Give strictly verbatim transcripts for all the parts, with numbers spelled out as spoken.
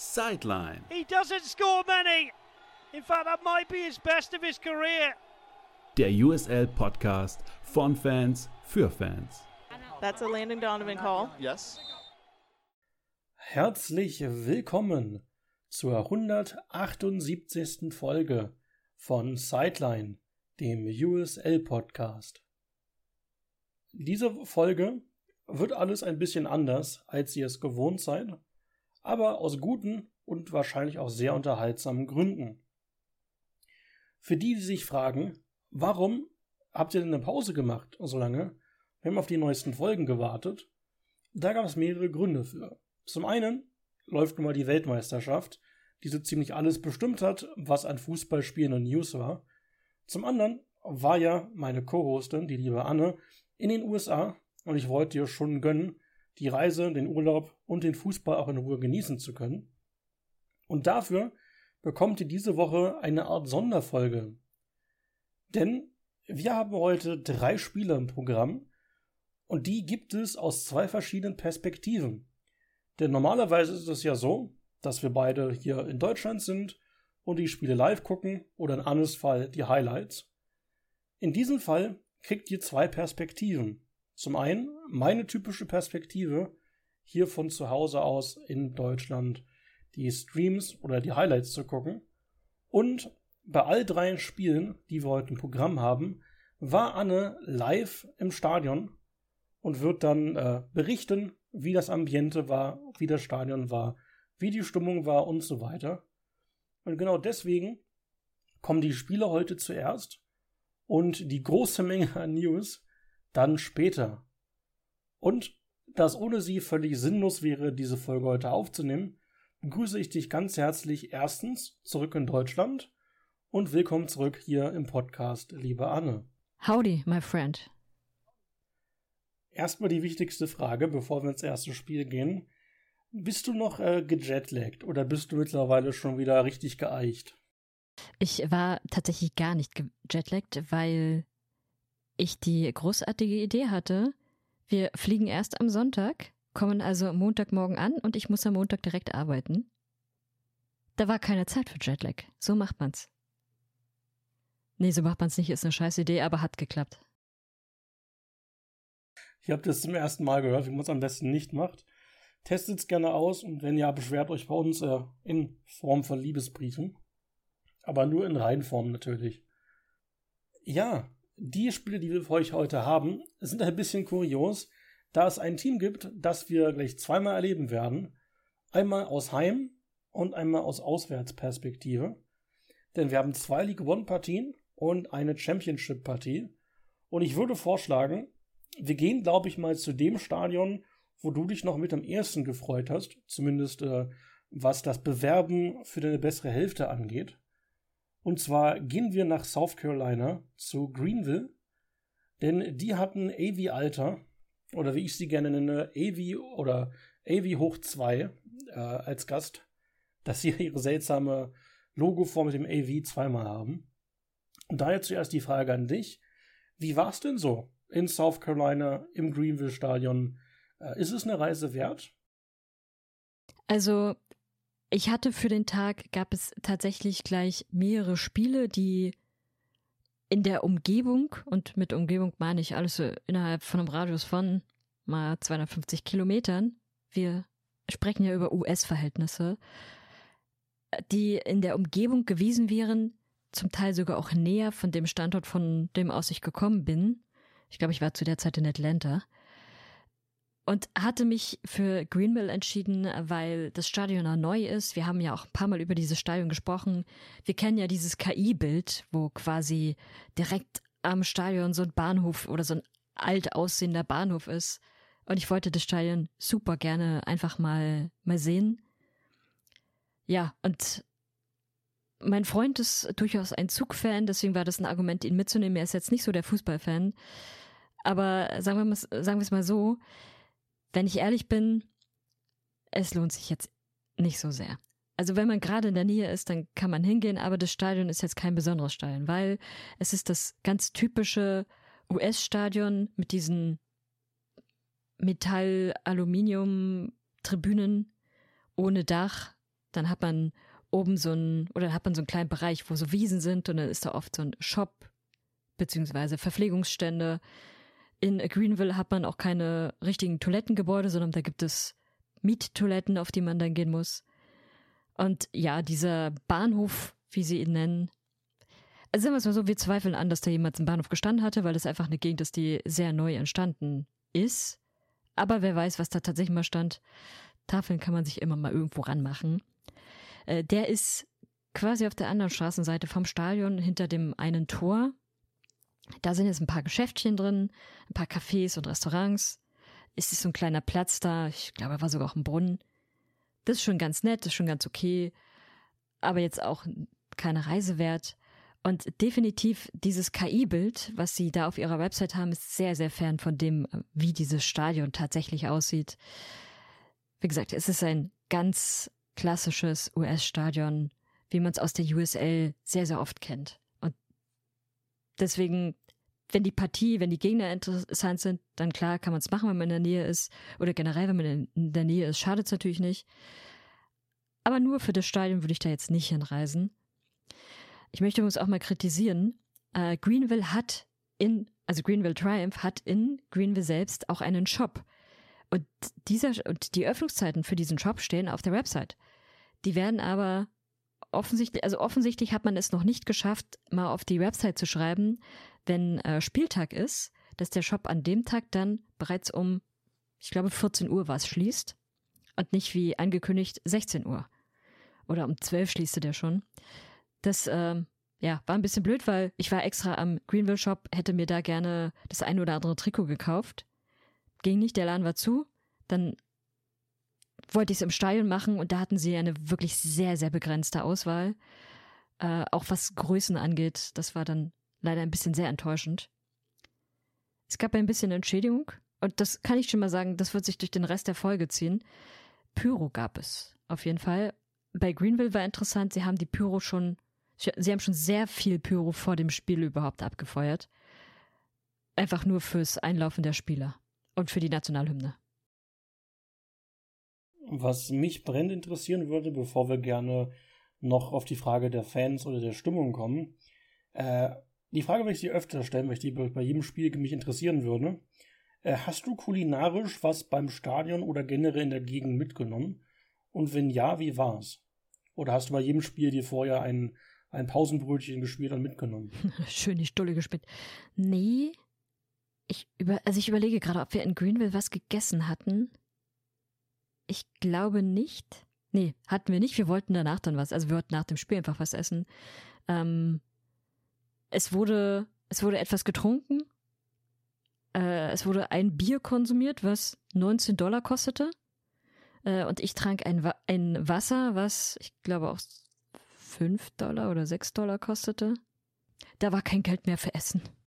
Sideline. He doesn't score many. In fact, that might be his best of his career. Der U S L-Podcast von Fans für Fans. That's a Landon Donovan call. Yes. Herzlich willkommen zur hundertachtundsiebzigsten Folge von Sideline, dem U S L-Podcast. Diese Folge wird alles ein bisschen anders, als ihr es gewohnt seid, aber aus guten und wahrscheinlich auch sehr unterhaltsamen Gründen. Für die, die sich fragen, warum habt ihr denn eine Pause gemacht so lange? Wir haben auf die neuesten Folgen gewartet. Da gab es mehrere Gründe für. Zum einen läuft nun mal die Weltmeisterschaft, die so ziemlich alles bestimmt hat, was an Fußballspielen und News war. Zum anderen war ja meine Co-Hostin, die liebe Anne, in den U S A und ich wollte ihr schon gönnen, die Reise, den Urlaub und den Fußball auch in Ruhe genießen zu können. Und dafür bekommt ihr diese Woche eine Art Sonderfolge. Denn wir haben heute drei Spiele im Programm und die gibt es aus zwei verschiedenen Perspektiven. Denn normalerweise ist es ja so, dass wir beide hier in Deutschland sind und die Spiele live gucken oder in Annes Fall die Highlights. In diesem Fall kriegt ihr zwei Perspektiven. Zum einen meine typische Perspektive, hier von zu Hause aus in Deutschland die Streams oder die Highlights zu gucken. Und bei all drei Spielen, die wir heute im Programm haben, war Anne live im Stadion und wird dann äh, berichten, wie das Ambiente war, wie das Stadion war, wie die Stimmung war und so weiter. Und genau deswegen kommen die Spiele heute zuerst und die große Menge an News dann später. Und da es ohne sie völlig sinnlos wäre, diese Folge heute aufzunehmen, begrüße ich dich ganz herzlich erstens zurück in Deutschland und willkommen zurück hier im Podcast, liebe Anne. Howdy, my friend. Erstmal die wichtigste Frage, bevor wir ins erste Spiel gehen. Bist du noch äh, gejetlaggt oder bist du mittlerweile schon wieder richtig geeicht? Ich war tatsächlich gar nicht gejetlaggt, weil ich die großartige Idee hatte, wir fliegen erst am Sonntag, kommen also Montagmorgen an und ich muss am Montag direkt arbeiten. Da war keine Zeit für Jetlag. So macht man's. Nee, so macht man's nicht, ist eine scheiß Idee, aber hat geklappt. Ich habe das zum ersten Mal gehört, wie man es am besten nicht macht. Testet es gerne aus und wenn ja, beschwert euch bei uns äh, in Form von Liebesbriefen. Aber nur in Reihenform natürlich. Ja, die Spiele, die wir für euch heute haben, sind ein bisschen kurios, da es ein Team gibt, das wir gleich zweimal erleben werden. Einmal aus Heim- und einmal aus Auswärtsperspektive. Denn wir haben zwei League-One-Partien und eine Championship-Partie. Und ich würde vorschlagen, wir gehen, glaube ich, mal zu dem Stadion, wo du dich noch mit am ehesten gefreut hast. Zumindest äh, was das Bewerben für deine bessere Hälfte angeht. Und zwar gehen wir nach South Carolina zu Greenville, denn die hatten A V Alter, oder wie ich sie gerne nenne, A V oder A V hoch zwei äh, als Gast, dass sie ihre seltsame Logoform mit dem A V zweimal haben. Und daher zuerst die Frage an dich, wie war's denn so in South Carolina im Greenville Stadion? Äh, ist es eine Reise wert? Also ich hatte für den Tag, gab es tatsächlich gleich mehrere Spiele, die in der Umgebung, und mit Umgebung meine ich alles so innerhalb von einem Radius von mal zweihundertfünfzig Kilometern, wir sprechen ja über U S-Verhältnisse, die in der Umgebung gewesen wären, zum Teil sogar auch näher von dem Standort, von dem aus ich gekommen bin. Ich glaube, ich war zu der Zeit in Atlanta. Und hatte mich für Greenville entschieden, weil das Stadion noch neu ist. Wir haben ja auch ein paar Mal über dieses Stadion gesprochen. Wir kennen ja dieses K I-Bild, wo quasi direkt am Stadion so ein Bahnhof oder so ein alt aussehender Bahnhof ist. Und ich wollte das Stadion super gerne einfach mal, mal sehen. Ja, und mein Freund ist durchaus ein Zugfan, deswegen war das ein Argument, ihn mitzunehmen. Er ist jetzt nicht so der Fußballfan. Aber sagen wir mal, sagen wir es mal so, wenn ich ehrlich bin, es lohnt sich jetzt nicht so sehr. Also wenn man gerade in der Nähe ist, dann kann man hingehen, aber das Stadion ist jetzt kein besonderes Stadion, weil es ist das ganz typische U S-Stadion mit diesen Metall-Aluminium-Tribünen ohne Dach, dann hat man oben so einen, oder dann hat man so einen kleinen Bereich, wo so Wiesen sind und dann ist da oft so ein Shop beziehungsweise Verpflegungsstände. In Greenville hat man auch keine richtigen Toilettengebäude, sondern da gibt es Miettoiletten, auf die man dann gehen muss. Und ja, dieser Bahnhof, wie sie ihn nennen, also sagen wir es mal so, wir zweifeln an, dass da jemals ein Bahnhof gestanden hatte, weil das einfach eine Gegend ist, die sehr neu entstanden ist. Aber wer weiß, was da tatsächlich mal stand. Tafeln kann man sich immer mal irgendwo ranmachen. Äh, der ist quasi auf der anderen Straßenseite vom Stadion hinter dem einen Tor. Da sind jetzt ein paar Geschäftchen drin, ein paar Cafés und Restaurants. Es ist so ein kleiner Platz da. Ich glaube, da war sogar auch ein Brunnen. Das ist schon ganz nett, das ist schon ganz okay. Aber jetzt auch keine Reise wert. Und definitiv dieses K I-Bild, was sie da auf ihrer Website haben, ist sehr, sehr fern von dem, wie dieses Stadion tatsächlich aussieht. Wie gesagt, es ist ein ganz klassisches U S-Stadion, wie man es aus der U S L sehr, sehr oft kennt. Und deswegen, wenn die Partie, wenn die Gegner interessant sind, dann klar kann man es machen, wenn man in der Nähe ist. Oder generell, wenn man in der Nähe ist, schadet es natürlich nicht. Aber nur für das Stadion würde ich da jetzt nicht hinreisen. Ich möchte übrigens auch mal kritisieren, äh, Greenville hat in, also Greenville Triumph hat in Greenville selbst auch einen Shop. Und dieser und die Öffnungszeiten für diesen Shop stehen auf der Website. Die werden aber offensichtlich, also offensichtlich hat man es noch nicht geschafft, mal auf die Website zu schreiben, wenn äh, Spieltag ist, dass der Shop an dem Tag dann bereits um, ich glaube vierzehn Uhr war es, schließt und nicht wie angekündigt sechzehn Uhr. Oder um zwölf schließte der schon. Das ähm, ja, war ein bisschen blöd, weil ich war extra am Greenville Shop, hätte mir da gerne das ein oder andere Trikot gekauft. Ging nicht, der Laden war zu. Dann wollte ich es im Stadion machen und da hatten sie eine wirklich sehr, sehr begrenzte Auswahl. Äh, auch was Größen angeht, das war dann leider ein bisschen sehr enttäuschend. Es gab ein bisschen Entschädigung und das kann ich schon mal sagen, das wird sich durch den Rest der Folge ziehen. Pyro gab es auf jeden Fall. Bei Greenville war interessant, sie haben die Pyro schon Sie haben schon sehr viel Pyro vor dem Spiel überhaupt abgefeuert. Einfach nur fürs Einlaufen der Spieler und für die Nationalhymne. Was mich brennend interessieren würde, bevor wir gerne noch auf die Frage der Fans oder der Stimmung kommen, äh, die Frage will ich dir öfter stellen, weil ich die bei jedem Spiel mich interessieren würde. Äh, hast du kulinarisch was beim Stadion oder generell in der Gegend mitgenommen? Und wenn ja, wie war's? Oder hast du bei jedem Spiel dir vorher ein ein Pausenbrötchen gespielt und mitgenommen? Schön die Stulle gespielt. Nee, ich über, also ich überlege gerade, ob wir in Greenville was gegessen hatten. Ich glaube nicht. Nee, hatten wir nicht. Wir wollten danach dann was. Also wir wollten nach dem Spiel einfach was essen. Ähm, es wurde, es wurde etwas getrunken. Äh, es wurde ein Bier konsumiert, was neunzehn Dollar kostete. Äh, und ich trank ein, ein Wasser, was ich glaube auch fünf Dollar oder sechs Dollar kostete. Da war kein Geld mehr für Essen.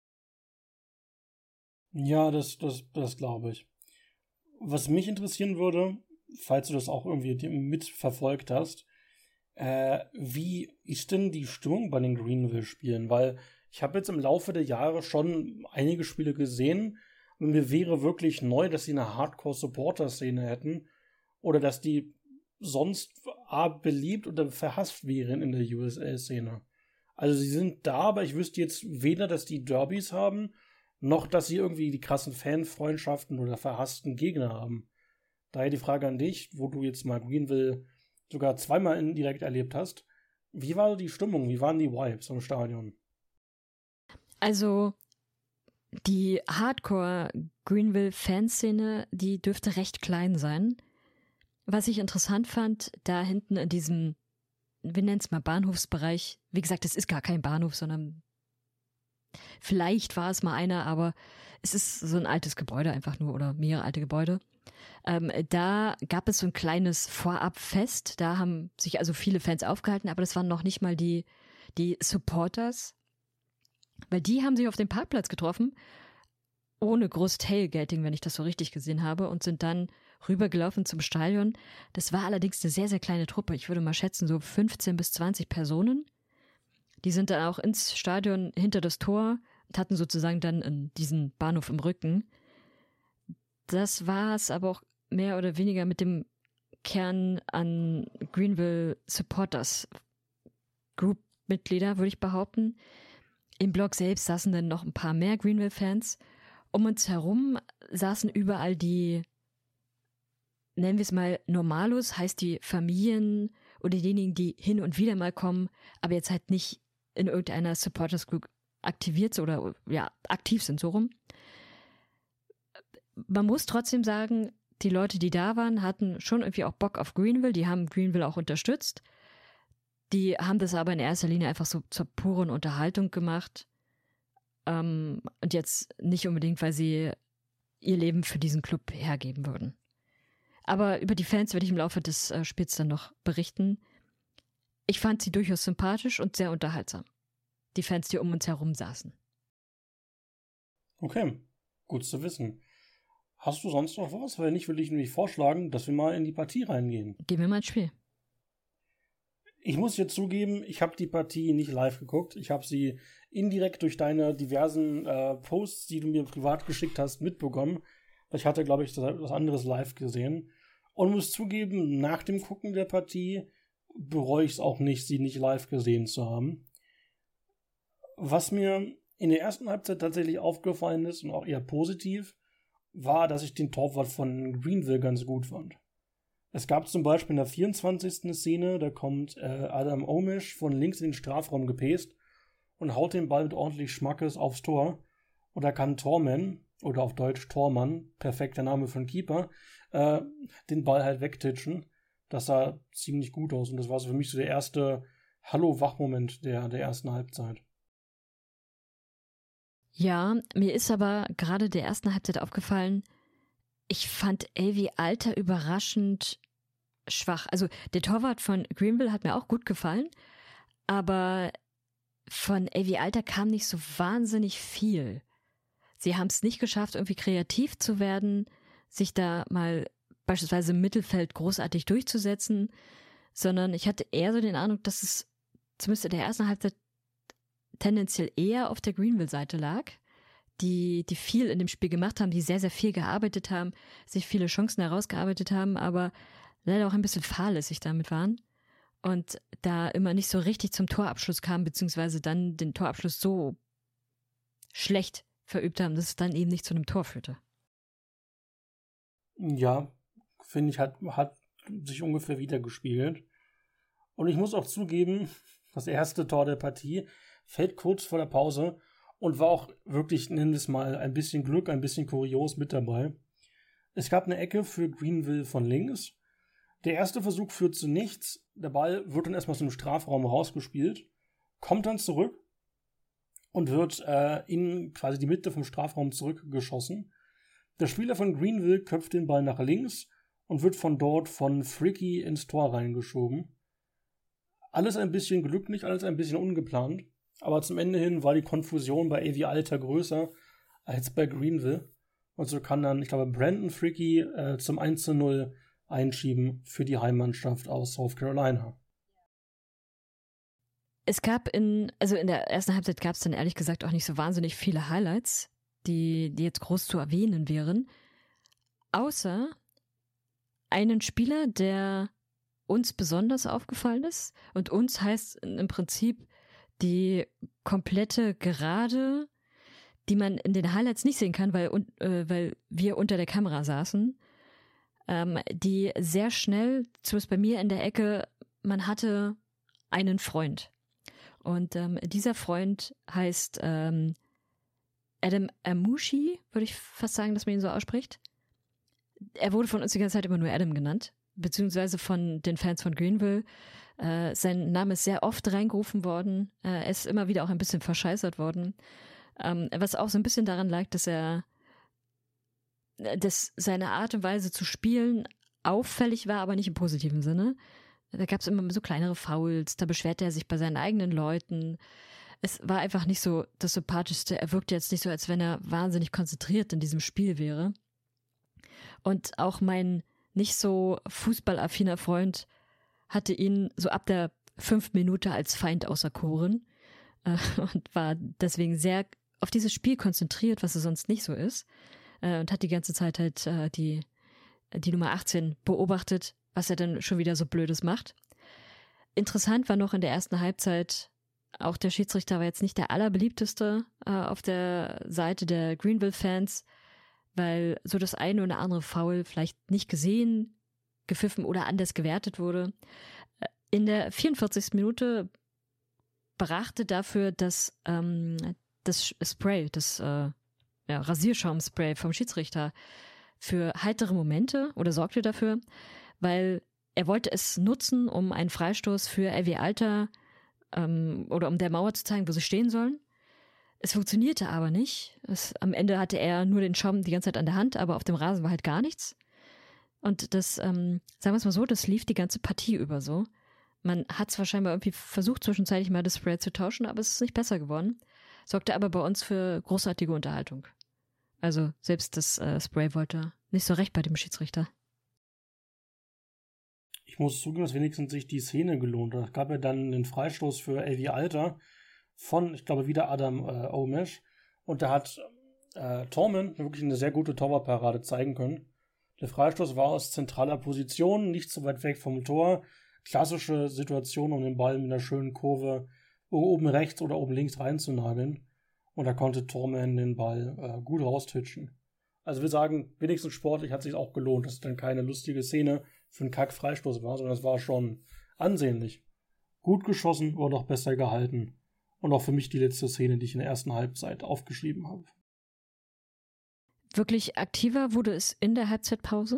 Ja, das, das, das glaube ich. Was mich interessieren würde, falls du das auch irgendwie mitverfolgt hast, äh, wie ist denn die Stimmung bei den Greenville-Spielen? Weil ich habe jetzt im Laufe der Jahre schon einige Spiele gesehen und mir wäre wirklich neu, dass sie eine Hardcore-Supporter-Szene hätten oder dass die sonst A, beliebt oder verhasst wären in der U S L-Szene. Also sie sind da, aber ich wüsste jetzt weder, dass die Derbys haben, noch, dass sie irgendwie die krassen Fanfreundschaften oder verhassten Gegner haben. Daher die Frage an dich, wo du jetzt mal Greenville sogar zweimal indirekt erlebt hast. Wie war die Stimmung? Wie waren die Vibes im Stadion? Also die Hardcore-Greenville-Fanszene, die dürfte recht klein sein. Was ich interessant fand, da hinten in diesem, wir nennen es mal Bahnhofsbereich, wie gesagt, es ist gar kein Bahnhof, sondern vielleicht war es mal einer, aber es ist so ein altes Gebäude einfach nur oder mehrere alte Gebäude. Ähm, da gab es so ein kleines Vorabfest, da haben sich also viele Fans aufgehalten, aber das waren noch nicht mal die, die Supporters, weil die haben sich auf dem Parkplatz getroffen, ohne groß Tailgating, wenn ich das so richtig gesehen habe, und sind dann rübergelaufen zum Stadion. Das war allerdings eine sehr, sehr kleine Truppe. Ich würde mal schätzen, so fünfzehn bis zwanzig Personen. Die sind dann auch ins Stadion hinter das Tor und hatten sozusagen dann diesen Bahnhof im Rücken. Das war es aber auch mehr oder weniger mit dem Kern an Greenville Supporters Group Mitglieder, würde ich behaupten. Im Block selbst saßen dann noch ein paar mehr Greenville-Fans. Um uns herum saßen überall die, nennen wir es mal Normalos, heißt die Familien oder diejenigen, die hin und wieder mal kommen, aber jetzt halt nicht in irgendeiner Supporters Group aktiviert oder ja, aktiv sind, so rum. Man muss trotzdem sagen, die Leute, die da waren, hatten schon irgendwie auch Bock auf Greenville, die haben Greenville auch unterstützt. Die haben das aber in erster Linie einfach so zur puren Unterhaltung gemacht. Ähm, und jetzt nicht unbedingt, weil sie ihr Leben für diesen Club hergeben würden. Aber über die Fans werde ich im Laufe des äh, Spiels dann noch berichten. Ich fand sie durchaus sympathisch und sehr unterhaltsam. Die Fans, die um uns herum saßen. Okay, gut zu wissen. Hast du sonst noch was? Wenn nicht, würde ich nämlich vorschlagen, dass wir mal in die Partie reingehen. Gehen wir mal ins Spiel. Ich muss jetzt zugeben, ich habe die Partie nicht live geguckt. Ich habe sie indirekt durch deine diversen äh, Posts, die du mir privat geschickt hast, mitbekommen. Ich hatte, glaube ich, was anderes live gesehen. Und muss zugeben, nach dem Gucken der Partie bereue ich es auch nicht, sie nicht live gesehen zu haben. Was mir in der ersten Halbzeit tatsächlich aufgefallen ist und auch eher positiv, war, dass ich den Torwart von Greenville ganz gut fand. Es gab zum Beispiel in der vierundzwanzigsten Szene, da kommt äh, Adam Omish von links in den Strafraum gepäst und haut den Ball mit ordentlich Schmackes aufs Tor. Und da kann Torman, oder auf Deutsch Tormann, perfekter Name für einen Keeper, äh, den Ball halt wegtitschen. Das sah ziemlich gut aus und das war so für mich so der erste Hallo-Wach-Moment der, der ersten Halbzeit. Ja, mir ist aber gerade der ersten Halbzeit aufgefallen, ich fand Avi Alter überraschend schwach. Also der Torwart von Greenville hat mir auch gut gefallen, aber von Avi Alter kam nicht so wahnsinnig viel. Sie haben es nicht geschafft, irgendwie kreativ zu werden, sich da mal beispielsweise im Mittelfeld großartig durchzusetzen, sondern ich hatte eher so den Eindruck, dass es zumindest in der ersten Halbzeit tendenziell eher auf der Greenville-Seite lag, die, die viel in dem Spiel gemacht haben, die sehr, sehr viel gearbeitet haben, sich viele Chancen herausgearbeitet haben, aber leider auch ein bisschen fahrlässig damit waren und da immer nicht so richtig zum Torabschluss kamen, beziehungsweise dann den Torabschluss so schlecht verübt haben, dass es dann eben nicht zu einem Tor führte. Ja, finde ich, hat, hat sich ungefähr wiedergespiegelt. Und ich muss auch zugeben, das erste Tor der Partie fällt kurz vor der Pause und war auch wirklich, nennen wir es mal, ein bisschen Glück, ein bisschen kurios mit dabei. Es gab eine Ecke für Greenville von links. Der erste Versuch führt zu nichts. Der Ball wird dann erstmal aus dem Strafraum rausgespielt, kommt dann zurück und wird äh, in quasi die Mitte vom Strafraum zurückgeschossen. Der Spieler von Greenville köpft den Ball nach links und wird von dort von Fricky ins Tor reingeschoben. Alles ein bisschen glücklich, alles ein bisschen ungeplant. Aber zum Ende hin war die Konfusion bei Avi Alter größer als bei Greenville. Und so kann dann, ich glaube, Brandon Fricky äh, zum eins zu null einschieben für die Heimmannschaft aus South Carolina. Es gab in, also in der ersten Halbzeit gab es dann ehrlich gesagt auch nicht so wahnsinnig viele Highlights, die, die jetzt groß zu erwähnen wären. Außer einen Spieler, der uns besonders aufgefallen ist. Und uns heißt im Prinzip die komplette Gerade, die man in den Highlights nicht sehen kann, weil, äh, weil wir unter der Kamera saßen, ähm, die sehr schnell, zumindest bei mir in der Ecke, man hatte einen Freund. Und ähm, dieser Freund heißt ähm, Adam Amushi, würde ich fast sagen, dass man ihn so ausspricht. Er wurde von uns die ganze Zeit immer nur Adam genannt, beziehungsweise von den Fans von Greenville. Äh, sein Name ist sehr oft reingerufen worden. Äh, er ist immer wieder auch ein bisschen verscheißert worden. Ähm, was auch so ein bisschen daran lag, dass er, dass seine Art und Weise zu spielen auffällig war, aber nicht im positiven Sinne. Da gab es immer so kleinere Fouls, da beschwerte er sich bei seinen eigenen Leuten. Es war einfach nicht so das Sympathischste. Er wirkte jetzt nicht so, als wenn er wahnsinnig konzentriert in diesem Spiel wäre. Und auch mein nicht so fußballaffiner Freund hatte ihn so ab der fünften Minute als Feind auserkoren äh, und war deswegen sehr auf dieses Spiel konzentriert, was er sonst nicht so ist, äh, und hat die ganze Zeit halt äh, die, die Nummer achtzehn beobachtet, was er dann schon wieder so Blödes macht. Interessant war noch in der ersten Halbzeit, auch der Schiedsrichter war jetzt nicht der allerbeliebteste äh, auf der Seite der Greenville-Fans, weil so das eine oder andere Foul vielleicht nicht gesehen, gepfiffen oder anders gewertet wurde. In der vierundvierzigsten Minute brachte dafür das, ähm, das Spray, das äh, ja, Rasierschaumspray vom Schiedsrichter für heitere Momente oder sorgte dafür, weil er wollte es nutzen, um einen Freistoß für L W Alter ähm, oder um der Mauer zu zeigen, wo sie stehen sollen. Es funktionierte aber nicht. Es, am Ende hatte er nur den Schaum die ganze Zeit an der Hand, aber auf dem Rasen war halt gar nichts. Und das, ähm, sagen wir es mal so, das lief die ganze Partie über so. Man hat zwar scheinbar irgendwie versucht, zwischenzeitlich mal das Spray zu tauschen, aber es ist nicht besser geworden. Sorgte aber bei uns für großartige Unterhaltung. Also selbst das äh, Spray wollte nicht so recht bei dem Schiedsrichter. Ich muss zugeben, dass wenigstens sich die Szene gelohnt hat. Es gab ja dann einen Freistoß für L W Alter von, ich glaube, wieder Adam äh, Omesh. Und da hat äh, Tormen wirklich eine sehr gute Torwartparade zeigen können. Der Freistoß war aus zentraler Position, nicht so weit weg vom Tor. Klassische Situation, um den Ball mit einer schönen Kurve oben rechts oder oben links reinzunageln. Und da konnte Tormen den Ball äh, gut raustitschen. Also wir sagen, wenigstens sportlich hat es sich auch gelohnt, dass es dann keine lustige Szene für einen Kack-Freistoß war, sondern es war schon ansehnlich. Gut geschossen, aber doch besser gehalten. Und auch für mich die letzte Szene, die ich in der ersten Halbzeit aufgeschrieben habe. Wirklich aktiver wurde es in der Halbzeitpause.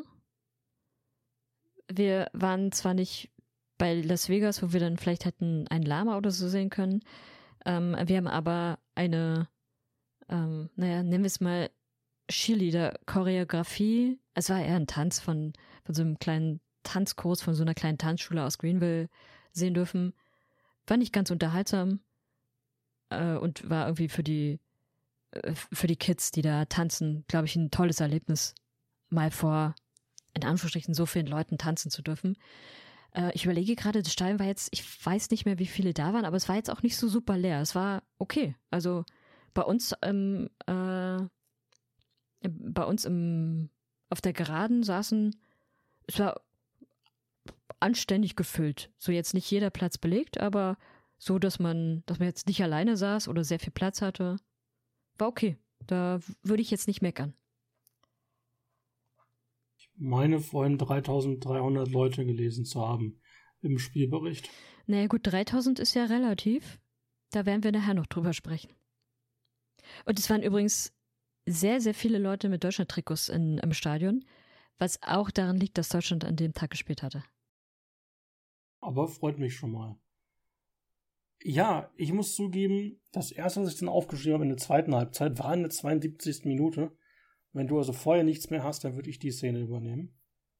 Wir waren zwar nicht bei Las Vegas, wo wir dann vielleicht hätten einen Lama oder so sehen können. Ähm, wir haben aber eine, ähm, naja, nennen wir es mal Cheerleader-Choreografie. Es war eher ein Tanz von, von so einem kleinen Tanzkurs, von so einer kleinen Tanzschule aus Greenville sehen dürfen. War nicht ganz unterhaltsam äh, und war irgendwie für die äh, für die Kids, die da tanzen, glaube ich, ein tolles Erlebnis, mal vor, in Anführungsstrichen, so vielen Leuten tanzen zu dürfen. Äh, ich überlege gerade, das Stadion war jetzt, ich weiß nicht mehr, wie viele da waren, aber es war jetzt auch nicht so super leer. Es war okay. Also bei uns ähm, äh, bei uns im, auf der Geraden saßen, es war anständig gefüllt. So jetzt nicht jeder Platz belegt, aber so, dass man, dass man jetzt nicht alleine saß oder sehr viel Platz hatte. War okay. Da würde ich jetzt nicht meckern. Ich meine vorhin dreitausenddreihundert Leute gelesen zu haben im Spielbericht. Naja gut, dreitausend ist ja relativ. Da werden wir nachher noch drüber sprechen. Und es waren übrigens sehr, sehr viele Leute mit Deutschland-Trikots in, im Stadion, was auch daran liegt, dass Deutschland an dem Tag gespielt hatte. Aber freut mich schon mal. Ja, ich muss zugeben, das erste, was ich dann aufgeschrieben habe in der zweiten Halbzeit, war in der zweiundsiebzigsten Minute. Wenn du also vorher nichts mehr hast, dann würde ich die Szene übernehmen.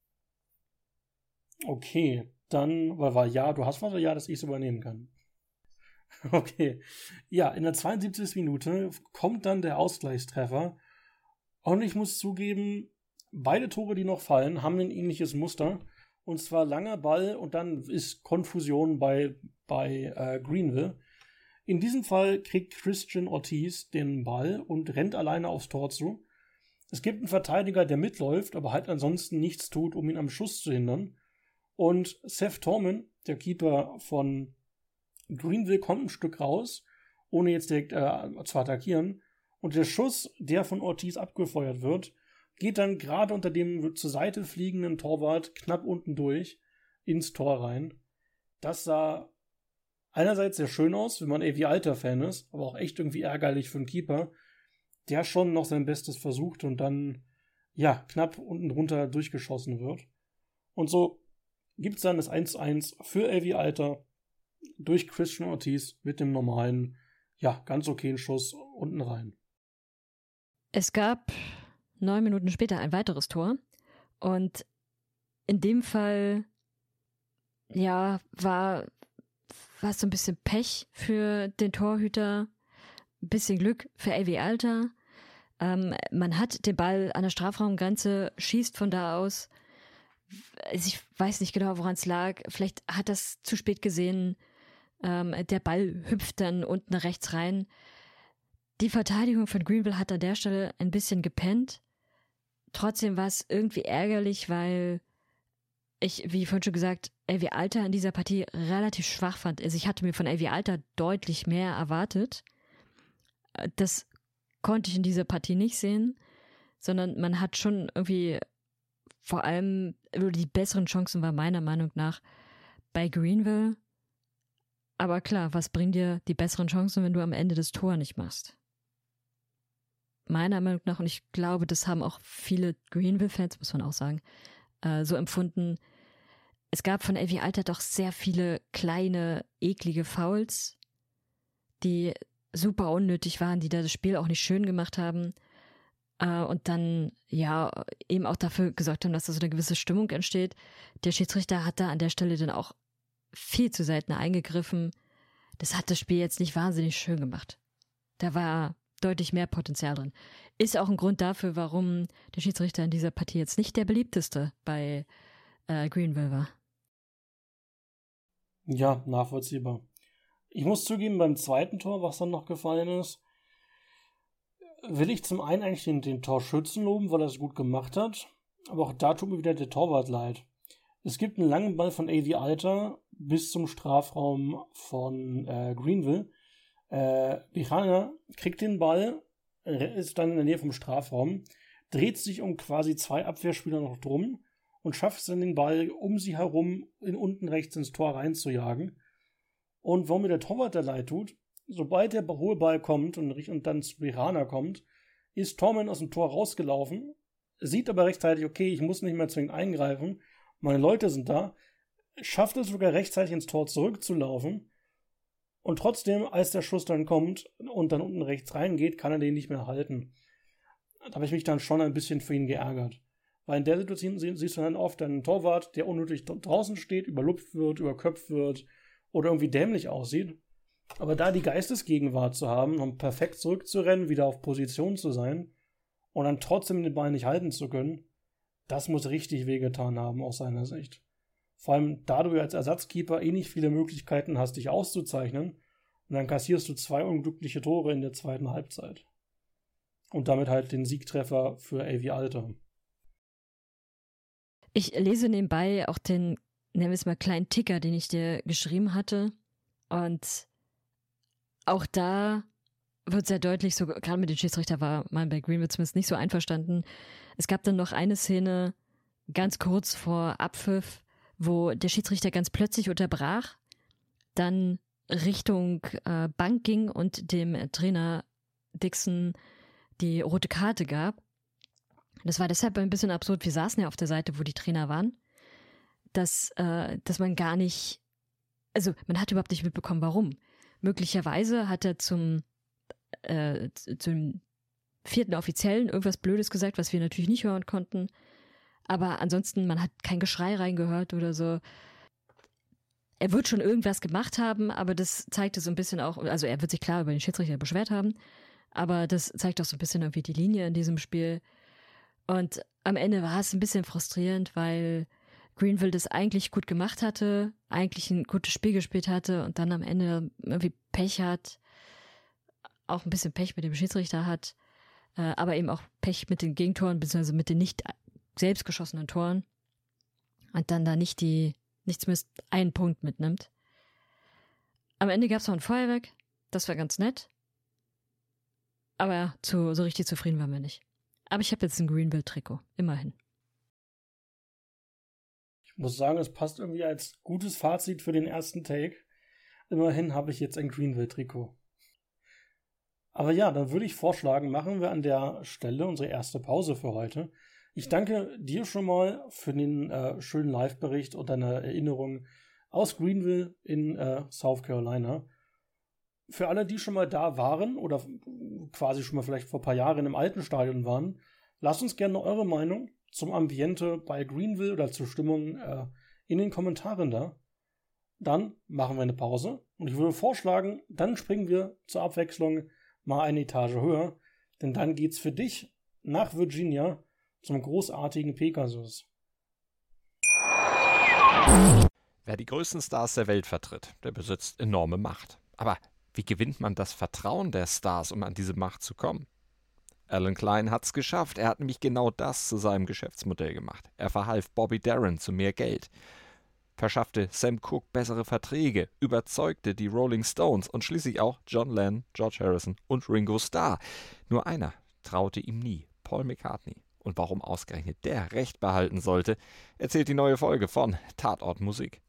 Okay, dann, weil war ja, du hast was oder ja, dass ich es übernehmen kann. Okay, ja, in der zweiundsiebzigsten Minute kommt dann der Ausgleichstreffer und ich muss zugeben, beide Tore, die noch fallen, haben ein ähnliches Muster und zwar langer Ball und dann ist Konfusion bei, bei äh, Greenville. In diesem Fall kriegt Christian Ortiz den Ball und rennt alleine aufs Tor zu. Es gibt einen Verteidiger, der mitläuft, aber halt ansonsten nichts tut, um ihn am Schuss zu hindern. Und Seth Tormen, der Keeper von Greenville, kommt ein Stück raus, ohne jetzt direkt äh, zu attackieren. Und der Schuss, der von Ortiz abgefeuert wird, geht dann gerade unter dem zur Seite fliegenden Torwart knapp unten durch ins Tor rein. Das sah einerseits sehr schön aus, wenn man L W Alter-Fan ist, aber auch echt irgendwie ärgerlich für einen Keeper, der schon noch sein Bestes versucht und dann, ja, knapp unten drunter durchgeschossen wird. Und so gibt es dann das eins zu eins für L W Alter durch Christian Ortiz mit dem normalen, ja, ganz okayen Schuss unten rein. Es gab neun Minuten später ein weiteres Tor und in dem Fall, ja, war, war es so ein bisschen Pech für den Torhüter, ein bisschen Glück für L W Alter. Ähm, man hat den Ball an der Strafraumgrenze, schießt von da aus. Ich weiß nicht genau, woran es lag. Vielleicht hat das zu spät gesehen. Ähm, der Ball hüpft dann unten rechts rein. Die Verteidigung von Greenville hat an der Stelle ein bisschen gepennt. Trotzdem war es irgendwie ärgerlich, weil ich, wie vorhin schon gesagt, Alvy Alter in dieser Partie relativ schwach fand. Also ich hatte mir von Alvy Alter deutlich mehr erwartet. Das konnte ich in dieser Partie nicht sehen, sondern man hat schon irgendwie vor allem, die besseren Chancen war meiner Meinung nach bei Greenville. Aber klar, was bringen dir die besseren Chancen, wenn du am Ende das Tor nicht machst? Meiner Meinung nach, und ich glaube, das haben auch viele Greenville-Fans, muss man auch sagen, äh, so empfunden. Es gab von Alvy Alter doch sehr viele kleine, eklige Fouls, die super unnötig waren, die da das Spiel auch nicht schön gemacht haben. Äh, und dann, ja, eben auch dafür gesorgt haben, dass da so eine gewisse Stimmung entsteht. Der Schiedsrichter hat da an der Stelle dann auch viel zu selten eingegriffen. Das hat das Spiel jetzt nicht wahnsinnig schön gemacht. Da war deutlich mehr Potenzial drin. Ist auch ein Grund dafür, warum der Schiedsrichter in dieser Partie jetzt nicht der beliebteste bei äh, Greenville war. Ja, nachvollziehbar. Ich muss zugeben, beim zweiten Tor, was dann noch gefallen ist, will ich zum einen eigentlich den, den Torschützen loben, weil er es gut gemacht hat, aber auch da tut mir wieder der Torwart leid. Es gibt einen langen Ball von Alvy Alter bis zum Strafraum von äh, Greenville. Äh, Bichana kriegt den Ball, ist dann in der Nähe vom Strafraum, dreht sich um quasi zwei Abwehrspieler noch drum und schafft es dann, den Ball um sie herum in unten rechts ins Tor reinzujagen. Und warum mir der Torwart der leid tut, sobald der hohe Ball kommt und, und dann zu Bichana kommt, ist Torman aus dem Tor rausgelaufen, sieht aber rechtzeitig, okay, ich muss nicht mehr zwingend eingreifen, meine Leute sind da, schafft es sogar rechtzeitig ins Tor zurückzulaufen. Und trotzdem, als der Schuss dann kommt und dann unten rechts reingeht, kann er den nicht mehr halten. Da habe ich mich dann schon ein bisschen für ihn geärgert. Weil in der Situation siehst du dann oft einen Torwart, der unnötig draußen steht, überlupft wird, überköpft wird oder irgendwie dämlich aussieht. Aber da die Geistesgegenwart zu haben, um perfekt zurückzurennen, wieder auf Position zu sein und dann trotzdem den Ball nicht halten zu können, das muss richtig wehgetan haben aus seiner Sicht. Vor allem, da du als Ersatzkeeper eh nicht viele Möglichkeiten hast, dich auszuzeichnen, und dann kassierst du zwei unglückliche Tore in der zweiten Halbzeit. Und damit halt den Siegtreffer für Alvy Alter. Ich lese nebenbei auch den, nennen wir es mal, kleinen Ticker, den ich dir geschrieben hatte. Und auch da wird sehr deutlich, so gerade mit dem Schiedsrichter war man bei Greenville zumindest nicht so einverstanden. Es gab dann noch eine Szene ganz kurz vor Abpfiff, wo der Schiedsrichter ganz plötzlich unterbrach, dann Richtung äh, Bank ging und dem Trainer Dixon die rote Karte gab. Das war deshalb ein bisschen absurd. Wir saßen ja auf der Seite, wo die Trainer waren, dass, äh, dass man gar nicht, also man hat überhaupt nicht mitbekommen, warum. Möglicherweise hat er zum, äh, zum vierten Offiziellen irgendwas Blödes gesagt, was wir natürlich nicht hören konnten. Aber ansonsten, man hat kein Geschrei reingehört oder so. Er wird schon irgendwas gemacht haben, aber das zeigte so ein bisschen auch, also er wird sich klar über den Schiedsrichter beschwert haben, aber das zeigt auch so ein bisschen irgendwie die Linie in diesem Spiel. Und am Ende war es ein bisschen frustrierend, weil Greenville das eigentlich gut gemacht hatte, eigentlich ein gutes Spiel gespielt hatte und dann am Ende irgendwie Pech hat, auch ein bisschen Pech mit dem Schiedsrichter hat, aber eben auch Pech mit den Gegentoren, beziehungsweise mit den nicht selbst geschossenen Toren und dann da nicht die, nicht zumindest einen Punkt mitnimmt. Am Ende gab es noch ein Feuerwerk, das war ganz nett, aber zu, so richtig zufrieden waren wir nicht. Aber ich habe jetzt ein Greenville-Trikot, immerhin. Ich muss sagen, es passt irgendwie als gutes Fazit für den ersten Take. Immerhin habe ich jetzt ein Greenville-Trikot. Aber ja, dann würde ich vorschlagen, machen wir an der Stelle unsere erste Pause für heute. Ich danke dir schon mal für den äh, schönen Live-Bericht und deine Erinnerungen aus Greenville in äh, South Carolina. Für alle, die schon mal da waren oder quasi schon mal vielleicht vor ein paar Jahren im alten Stadion waren, lasst uns gerne eure Meinung zum Ambiente bei Greenville oder zur Stimmung äh, in den Kommentaren da. Dann machen wir eine Pause und ich würde vorschlagen, dann springen wir zur Abwechslung mal eine Etage höher, denn dann geht's für dich nach Virginia zum großartigen Pegasus. Wer die größten Stars der Welt vertritt, der besitzt enorme Macht. Aber wie gewinnt man das Vertrauen der Stars, um an diese Macht zu kommen? Alan Klein hat's geschafft. Er hat nämlich genau das zu seinem Geschäftsmodell gemacht. Er verhalf Bobby Darin zu mehr Geld, verschaffte Sam Cooke bessere Verträge, überzeugte die Rolling Stones und schließlich auch John Lennon, George Harrison und Ringo Starr. Nur einer traute ihm nie, Paul McCartney. Und warum ausgerechnet der Recht behalten sollte, erzählt die neue Folge von Tatort Musik.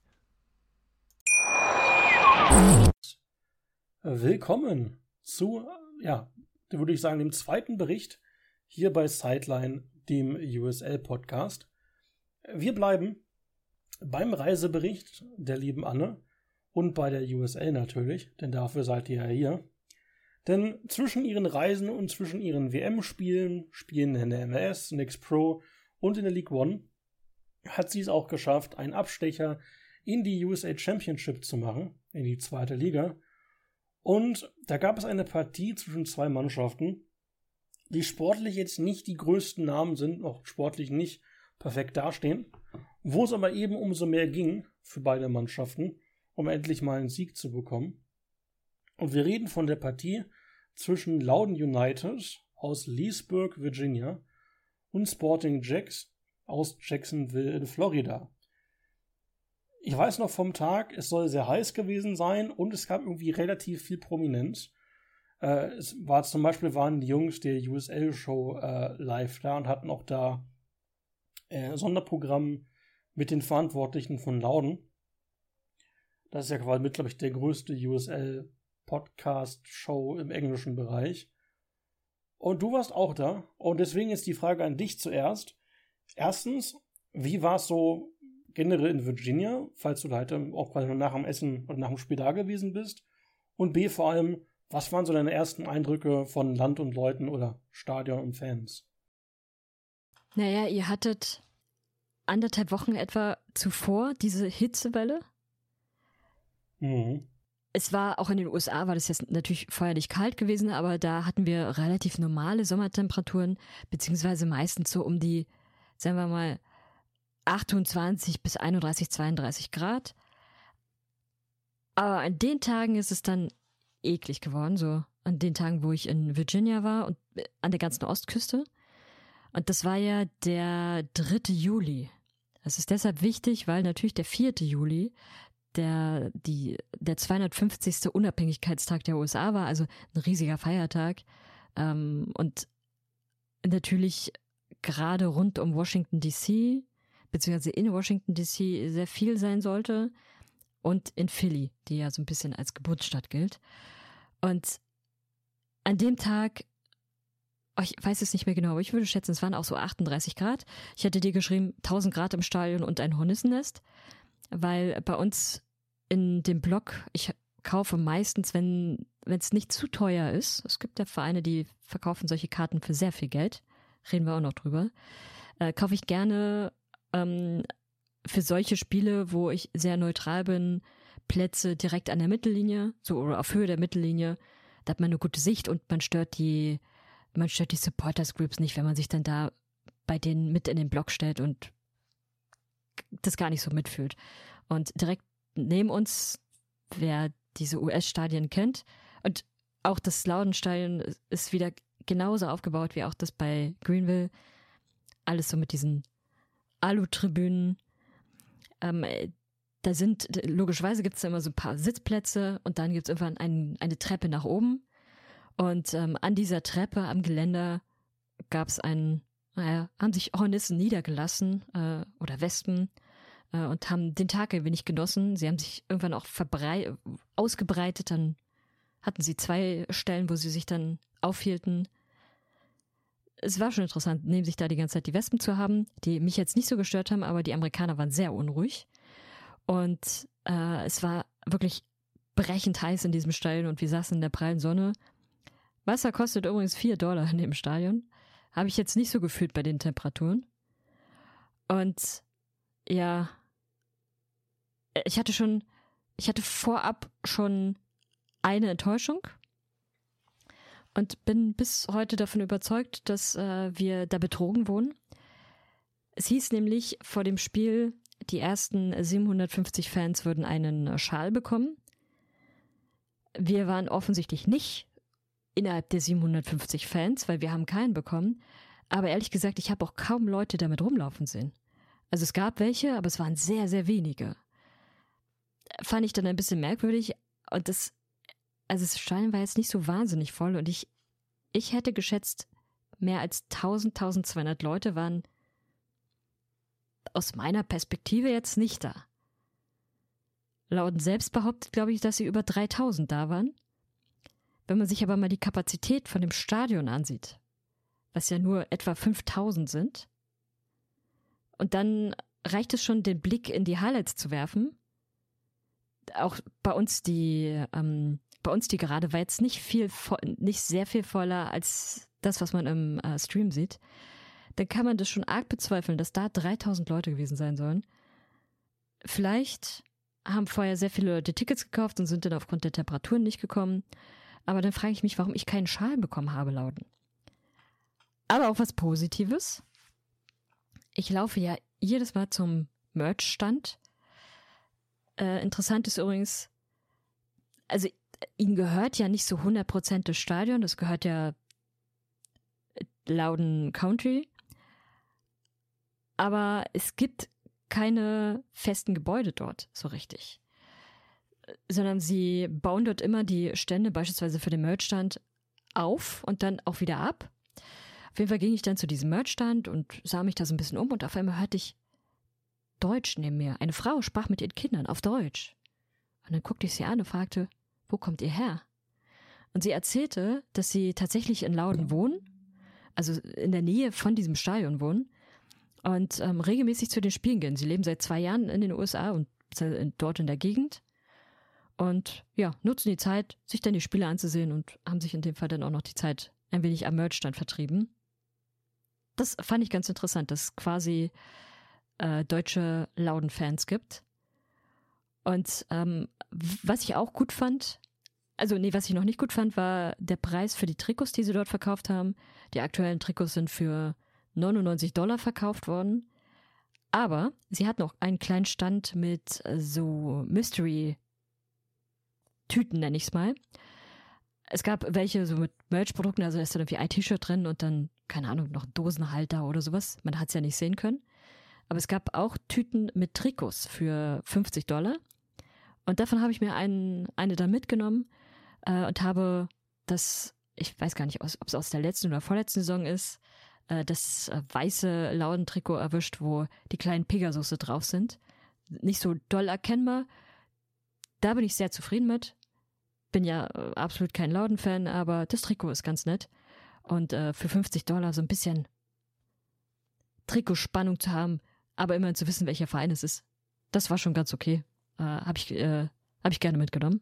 Willkommen zu, ja, würde ich sagen, dem zweiten Bericht hier bei Sideline, dem U S L-Podcast. Wir bleiben beim Reisebericht der lieben Anne und bei der U S L natürlich, denn dafür seid ihr ja hier. Denn zwischen ihren Reisen und zwischen ihren W M-Spielen, Spielen in der M L S, Knicks Pro und in der League One, hat sie es auch geschafft, einen Abstecher in die U S A Championship zu machen, in die zweite Liga. Und da gab es eine Partie zwischen zwei Mannschaften, die sportlich jetzt nicht die größten Namen sind, noch sportlich nicht perfekt dastehen, wo es aber eben umso mehr ging für beide Mannschaften, um endlich mal einen Sieg zu bekommen. Und wir reden von der Partie zwischen Loudoun United aus Leesburg, Virginia und Sporting Jacks aus Jacksonville in Florida. Ich weiß noch vom Tag, es soll sehr heiß gewesen sein und es gab irgendwie relativ viel Prominenz. Äh, es war zum Beispiel, waren die Jungs der U S L-Show äh, live da und hatten auch da äh, Sonderprogramm mit den Verantwortlichen von Loudoun. Das ist ja quasi mit, glaube ich, der größte U S L-Podcast-Show im englischen Bereich. Und du warst auch da. Und deswegen ist die Frage an dich zuerst. Erstens, wie war es so generell in Virginia, falls du da halt auch quasi nach dem Essen oder nach dem Spiel da gewesen bist? Und B, vor allem, was waren so deine ersten Eindrücke von Land und Leuten oder Stadion und Fans? Naja, ihr hattet anderthalb Wochen etwa zuvor diese Hitzewelle. Mhm. Es war auch in den U S A, war das jetzt natürlich feuerlich kalt gewesen, aber da hatten wir relativ normale Sommertemperaturen, beziehungsweise meistens so um die, sagen wir mal, achtundzwanzig bis einunddreißig, zweiunddreißig Grad. Aber an den Tagen ist es dann eklig geworden, so an den Tagen, wo ich in Virginia war und an der ganzen Ostküste. Und das war ja der dritte Juli. Das ist deshalb wichtig, weil natürlich der vierte Juli der, die, der zweihundertfünfzigste Unabhängigkeitstag der U S A war, also ein riesiger Feiertag. Ähm, und natürlich gerade rund um Washington D C, beziehungsweise in Washington D C sehr viel sein sollte und in Philly, die ja so ein bisschen als Geburtsstadt gilt. Und an dem Tag, oh, ich weiß es nicht mehr genau, aber ich würde schätzen, es waren auch so achtunddreißig Grad. Ich hatte dir geschrieben, tausend Grad im Stadion und ein Hornissennest, weil bei uns in dem Block, ich kaufe meistens, wenn wenn es nicht zu teuer ist, es gibt ja Vereine, die verkaufen solche Karten für sehr viel Geld, reden wir auch noch drüber, äh, kaufe ich gerne ähm, für solche Spiele, wo ich sehr neutral bin, Plätze direkt an der Mittellinie, so oder auf Höhe der Mittellinie, da hat man eine gute Sicht und man stört die, man stört die Supporters Groups nicht, wenn man sich dann da bei denen mit in den Block stellt und das gar nicht so mitfühlt. Und direkt neben uns, wer diese U S-Stadien kennt, und auch das Loudoun-Stadion ist wieder genauso aufgebaut wie auch das bei Greenville. Alles so mit diesen Alu-Tribünen. Ähm, da sind, logischerweise gibt es da immer so ein paar Sitzplätze und dann gibt es irgendwann ein, eine Treppe nach oben. Und ähm, an dieser Treppe am Geländer gab es einen, naja, haben sich Hornissen niedergelassen äh, oder Wespen äh, und haben den Tag ein wenig genossen. Sie haben sich irgendwann auch verbrei- ausgebreitet, dann hatten sie zwei Stellen, wo sie sich dann aufhielten. Es war schon interessant, neben sich da die ganze Zeit die Wespen zu haben, die mich jetzt nicht so gestört haben, aber die Amerikaner waren sehr unruhig. Und äh, es war wirklich brechend heiß in diesem Stadion und wir saßen in der prallen Sonne. Wasser kostet übrigens vier Dollar in dem Stadion. Habe ich jetzt nicht so gefühlt bei den Temperaturen. Und ja, ich hatte schon, ich hatte vorab schon eine Enttäuschung und bin bis heute davon überzeugt, dass äh, wir da betrogen wurden. Es hieß nämlich vor dem Spiel, die ersten siebenhundertfünfzig Fans würden einen Schal bekommen. Wir waren offensichtlich nicht innerhalb der siebenhundertfünfzig Fans, weil wir haben keinen bekommen. Aber ehrlich gesagt, ich habe auch kaum Leute damit rumlaufen sehen. Also es gab welche, aber es waren sehr, sehr wenige. Fand ich dann ein bisschen merkwürdig. Und das, also das Stadion war jetzt nicht so wahnsinnig voll. Und ich, ich hätte geschätzt, mehr als tausend, tausendzweihundert Leute waren aus meiner Perspektive jetzt nicht da. Loudon selbst behauptet, glaube ich, dass sie über dreitausend da waren. Wenn man sich aber mal die Kapazität von dem Stadion ansieht, was ja nur etwa fünftausend sind, und dann reicht es schon, den Blick in die Highlights zu werfen. Auch bei uns die, ähm, bei uns die Gerade war jetzt nicht viel, nicht sehr viel voller als das, was man im äh, Stream sieht. Dann kann man das schon arg bezweifeln, dass da dreitausend Leute gewesen sein sollen. Vielleicht haben vorher sehr viele Leute Tickets gekauft und sind dann aufgrund der Temperaturen nicht gekommen. Aber dann frage ich mich, warum ich keinen Schal bekommen habe, Loudon. Aber auch was Positives. Ich laufe ja jedes Mal zum Merch-Stand. Äh, interessant ist übrigens, also ihnen gehört ja nicht so hundert Prozent das Stadion, das gehört ja Loudon Country. Aber es gibt keine festen Gebäude dort so richtig. Sondern sie bauen dort immer die Stände, beispielsweise für den Merch-Stand, auf und dann auch wieder ab. Auf jeden Fall ging ich dann zu diesem Merch-Stand und sah mich da so ein bisschen um und auf einmal hörte ich Deutsch neben mir. Eine Frau sprach mit ihren Kindern auf Deutsch. Und dann guckte ich sie an und fragte, wo kommt ihr her? Und sie erzählte, dass sie tatsächlich in Loudon wohnen, also in der Nähe von diesem Stadion wohnen und ähm, regelmäßig zu den Spielen gehen. Sie leben seit zwei Jahren in den U S A und dort in der Gegend. Und ja, nutzen die Zeit, sich dann die Spiele anzusehen und haben sich in dem Fall dann auch noch die Zeit ein wenig am Merchstand vertrieben. Das fand ich ganz interessant, dass es quasi äh, deutsche Loudon-Fans gibt. Und ähm, was ich auch gut fand, also nee, was ich noch nicht gut fand, war der Preis für die Trikots, die sie dort verkauft haben. Die aktuellen Trikots sind für neunundneunzig Dollar verkauft worden. Aber sie hatten auch einen kleinen Stand mit äh, so Mystery Tüten, nenne ich es mal. Es gab welche so mit Merch-Produkten, also da ist dann irgendwie ein T-Shirt drin und dann, keine Ahnung, noch Dosenhalter oder sowas. Man hat es ja nicht sehen können. Aber es gab auch Tüten mit Trikots für fünfzig Dollar. Und davon habe ich mir einen, eine da mitgenommen äh, und habe das, ich weiß gar nicht, ob es aus der letzten oder vorletzten Saison ist, äh, das äh, weiße Loudon-Trikot erwischt, wo die kleinen Pegasusse drauf sind. Nicht so doll erkennbar. Da bin ich sehr zufrieden mit. Bin ja äh, absolut kein Loudon-Fan, aber das Trikot ist ganz nett. Und äh, für fünfzig Dollar so ein bisschen Trikotspannung zu haben, aber immerhin zu wissen, welcher Verein es ist. Das war schon ganz okay. Äh, Habe ich, äh, hab ich gerne mitgenommen.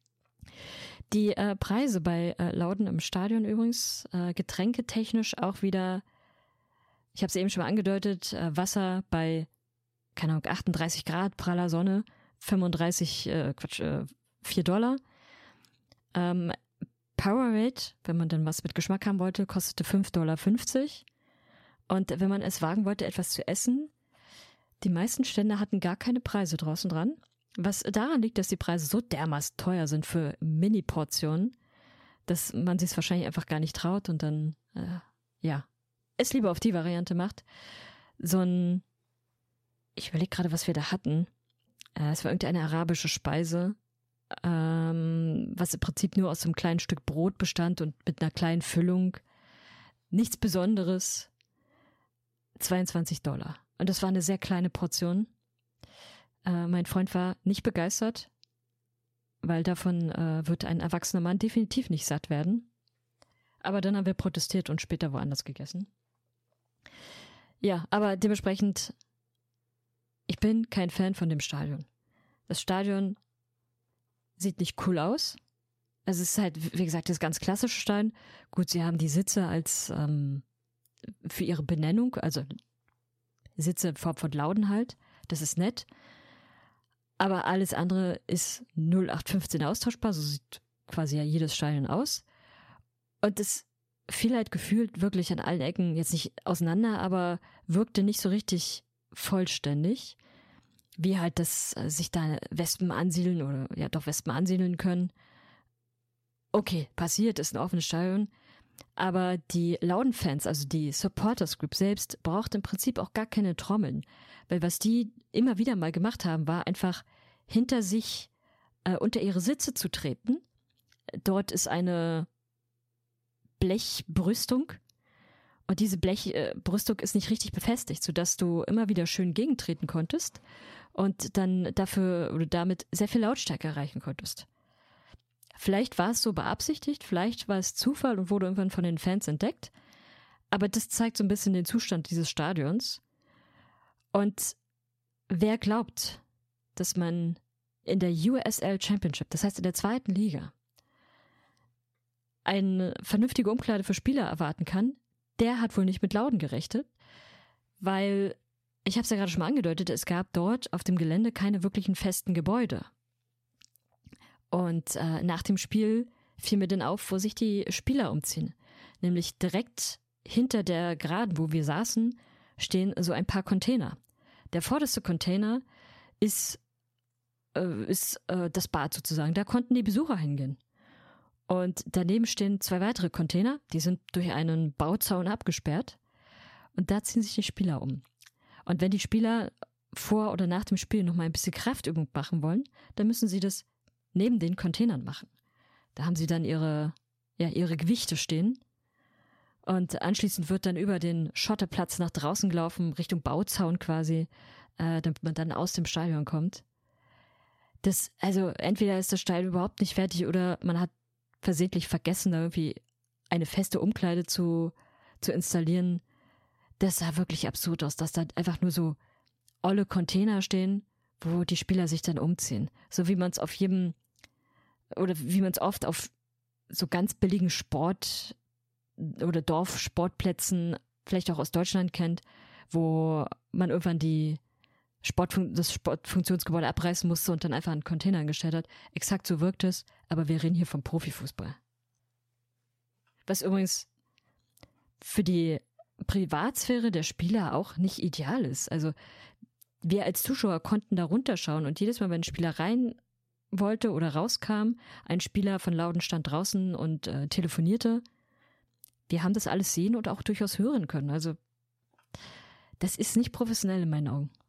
Die äh, Preise bei äh, Loudon im Stadion übrigens, äh, getränketechnisch auch wieder, ich habe es eben schon mal angedeutet, äh, Wasser bei, keine Ahnung, achtunddreißig Grad, praller Sonne, fünfunddreißig, äh, Quatsch, äh, vier Dollar. Ähm, Powerade, wenn man dann was mit Geschmack haben wollte, kostete fünf Dollar fünfzig. Und wenn man es wagen wollte, etwas zu essen, die meisten Stände hatten gar keine Preise draußen dran. Was daran liegt, dass die Preise so dermaßen teuer sind für Mini-Portionen, dass man sich es wahrscheinlich einfach gar nicht traut und dann, äh, ja, es lieber auf die Variante macht. So ein, ich überlege gerade, was wir da hatten. Äh, es war irgendeine arabische Speise, ähm, was im Prinzip nur aus so einem kleinen Stück Brot bestand und mit einer kleinen Füllung. Nichts Besonderes. zweiundzwanzig Dollar. Und das war eine sehr kleine Portion. Äh, mein Freund war nicht begeistert, weil davon äh, wird ein erwachsener Mann definitiv nicht satt werden. Aber dann haben wir protestiert und später woanders gegessen. Ja, aber dementsprechend, ich bin kein Fan von dem Stadion. Das Stadion sieht nicht cool aus. Also es ist halt, wie gesagt, das ganz klassische Stadion. Gut, sie haben die Sitze als ähm, für ihre Benennung, also Sitze in Form von Loudon halt. Das ist nett. Aber alles andere ist null acht fünfzehn austauschbar. So sieht quasi ja jedes Stadion aus. Und es fiel halt gefühlt wirklich an allen Ecken, jetzt nicht auseinander, aber wirkte nicht so richtig vollständig. Wie halt, dass sich da Wespen ansiedeln oder ja doch Wespen ansiedeln können. okay, passiert, ist ein offenes Stadion, aber die Laudenfans, also die Supporters Group selbst, braucht im Prinzip auch gar keine Trommeln, weil was die immer wieder mal gemacht haben, war einfach hinter sich äh, unter ihre Sitze zu treten. Dort ist eine Blechbrüstung und diese Blechbrüstung äh, ist nicht richtig befestigt, sodass du immer wieder schön gegentreten konntest und dann dafür oder damit sehr viel Lautstärke erreichen konntest. Vielleicht war es so beabsichtigt, vielleicht war es Zufall und wurde irgendwann von den Fans entdeckt, aber das zeigt so ein bisschen den Zustand dieses Stadions. Und wer glaubt, dass man in der U S L Championship, das heißt in der zweiten Liga, eine vernünftige Umkleide für Spieler erwarten kann, der hat wohl nicht mit Lauden gerechnet, weil, ich habe es ja gerade schon mal angedeutet, es gab dort auf dem Gelände keine wirklichen festen Gebäude. Und äh, nach dem Spiel fiel mir dann auf, wo sich die Spieler umziehen. Nämlich direkt hinter der Geraden, wo wir saßen, stehen so ein paar Container. Der vorderste Container ist, äh, ist äh, das Bad sozusagen. Da konnten die Besucher hingehen. Und daneben stehen zwei weitere Container, die sind durch einen Bauzaun abgesperrt. Und da ziehen sich die Spieler um. Und wenn die Spieler vor oder nach dem Spiel noch mal ein bisschen Kraftübung machen wollen, dann müssen sie das neben den Containern machen. Da haben sie dann ihre, ja, ihre Gewichte stehen. Und anschließend wird dann über den Schotterplatz nach draußen gelaufen, Richtung Bauzaun quasi, äh, damit man dann aus dem Stadion kommt. Das, also entweder ist das Stadion überhaupt nicht fertig oder man hat versehentlich vergessen, da irgendwie eine feste Umkleide zu, zu installieren. Das sah wirklich absurd aus, dass da einfach nur so olle Container stehen, wo die Spieler sich dann umziehen. So wie man es auf jedem, oder wie man es oft auf so ganz billigen Sport- oder Dorfsportplätzen, vielleicht auch aus Deutschland kennt, wo man irgendwann die Sportfun- das Sportfunktionsgebäude abreißen musste und dann einfach einen Container angestellt hat. Exakt so wirkt es, aber wir reden hier vom Profifußball. Was übrigens für die Privatsphäre der Spieler auch nicht ideal ist. Also wir als Zuschauer konnten da runterschauen und jedes Mal, wenn ein Spieler rein wollte oder rauskam, ein Spieler von Lauden stand draußen und äh, telefonierte. Wir haben das alles sehen und auch durchaus hören können. Also das ist nicht professionell in meinen Augen.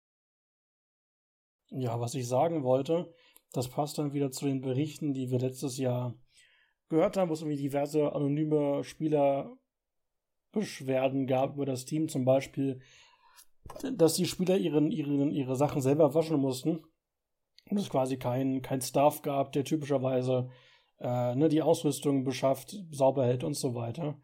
Ja, was ich sagen wollte, das passt dann wieder zu den Berichten, die wir letztes Jahr gehört haben, wo es irgendwie diverse anonyme Spielerbeschwerden gab über das Team, zum Beispiel, dass die Spieler ihren, ihren, ihre Sachen selber waschen mussten und es quasi kein, kein Staff gab, der typischerweise äh, ne, die Ausrüstung beschafft, sauber hält und so weiter.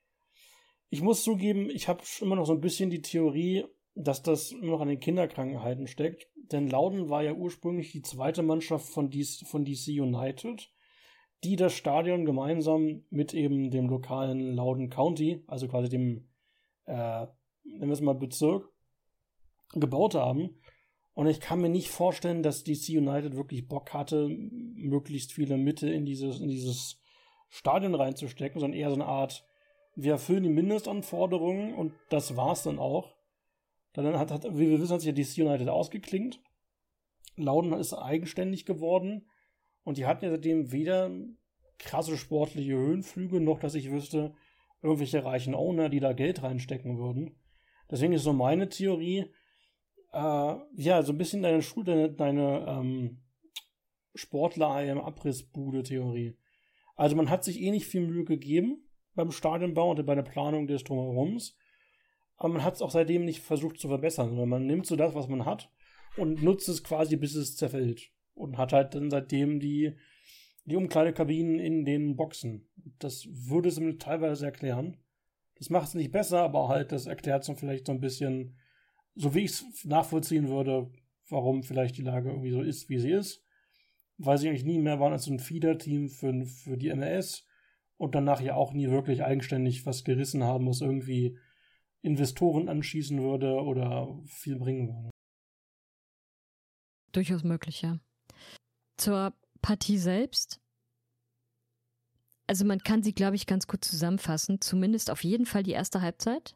Ich muss zugeben, ich habe immer noch so ein bisschen die Theorie, dass das immer noch an den Kinderkrankheiten steckt, denn Lauden war ja ursprünglich die zweite Mannschaft von D C, von D C United, die das Stadion gemeinsam mit eben dem lokalen Loudoun County, also quasi dem, äh, nennen wir es mal Bezirk, gebaut haben. Und ich kann mir nicht vorstellen, dass D C United wirklich Bock hatte, möglichst viele Mittel in dieses, in dieses Stadion reinzustecken, sondern eher so eine Art, wir erfüllen die Mindestanforderungen und das war's dann auch. Dann hat, hat, wie wir wissen, hat sich ja D C United ausgeklingt. Loudoun ist eigenständig geworden und die hatten ja seitdem weder krasse sportliche Höhenflüge, noch, dass ich wüsste, irgendwelche reichen Owner, die da Geld reinstecken würden. Deswegen ist so meine Theorie, äh, ja, so ein bisschen deine Schule, deine, deine ähm, Sportler-I M-Abrissbude-Theorie. Also man hat sich eh nicht viel Mühe gegeben beim Stadionbau und bei der Planung des Drumherums. Aber man hat es auch seitdem nicht versucht zu verbessern, sondern man nimmt so das, was man hat und nutzt es quasi, bis es zerfällt. Und hat halt dann seitdem die, die Umkleidekabinen in den Boxen. Das würde es mir teilweise erklären. Das macht es nicht besser, aber halt, das erklärt es vielleicht so ein bisschen, so wie ich es nachvollziehen würde, warum vielleicht die Lage irgendwie so ist, wie sie ist. Weil sie eigentlich nie mehr waren als so ein Feeder-Team für, für die M L S und danach ja auch nie wirklich eigenständig was gerissen haben, was irgendwie Investoren anschießen würde oder viel bringen würde. Durchaus möglich, ja. Zur Partie selbst. Also man kann sie, glaube ich, ganz gut zusammenfassen. Zumindest auf jeden Fall die erste Halbzeit.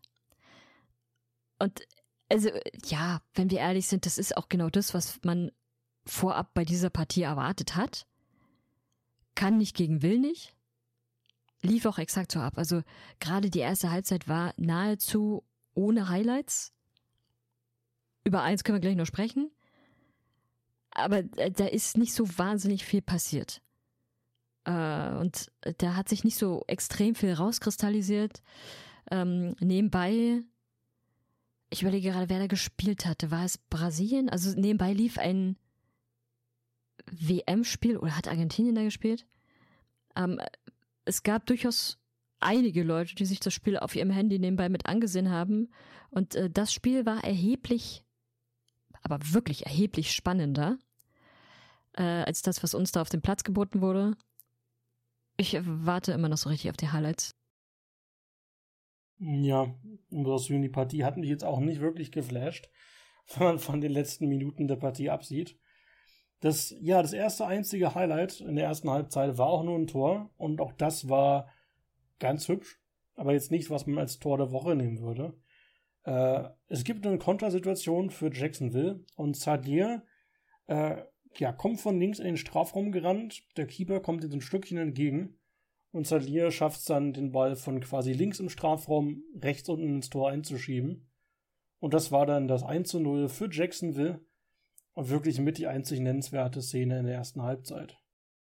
Und also, ja, wenn wir ehrlich sind, das ist auch genau das, was man vorab bei dieser Partie erwartet hat. kann nicht gegen will nicht. Lief auch exakt so ab. Also gerade die erste Halbzeit war nahezu ohne Highlights. Über eins können wir gleich noch sprechen. Aber da ist nicht so wahnsinnig viel passiert. Äh, und da hat sich nicht so extrem viel rauskristallisiert. Ähm, nebenbei, ich überlege gerade, wer da gespielt hatte. War es Brasilien? Also nebenbei lief ein W M-Spiel oder hat Argentinien da gespielt? Ähm, es gab durchaus einige Leute, die sich das Spiel auf ihrem Handy nebenbei mit angesehen haben. Und äh, das Spiel war erheblich, aber wirklich erheblich spannender äh, als das, was uns da auf dem Platz geboten wurde. Ich warte immer noch so richtig auf die Highlights. Ja, und die Partie hat mich jetzt auch nicht wirklich geflasht, wenn man von den letzten Minuten der Partie absieht. Das, ja, das erste einzige Highlight in der ersten Halbzeit war auch nur ein Tor und auch das war ganz hübsch, aber jetzt nicht, was man als Tor der Woche nehmen würde. Äh, es gibt eine Kontersituation für Jacksonville und Sadier äh, ja, kommt von links in den Strafraum gerannt, der Keeper kommt ihm so ein Stückchen entgegen und Sadier schafft es dann, den Ball von quasi links im Strafraum rechts unten ins Tor einzuschieben. Und das war dann das eins zu null für Jacksonville. Und wirklich mit die einzig nennenswerte Szene in der ersten Halbzeit.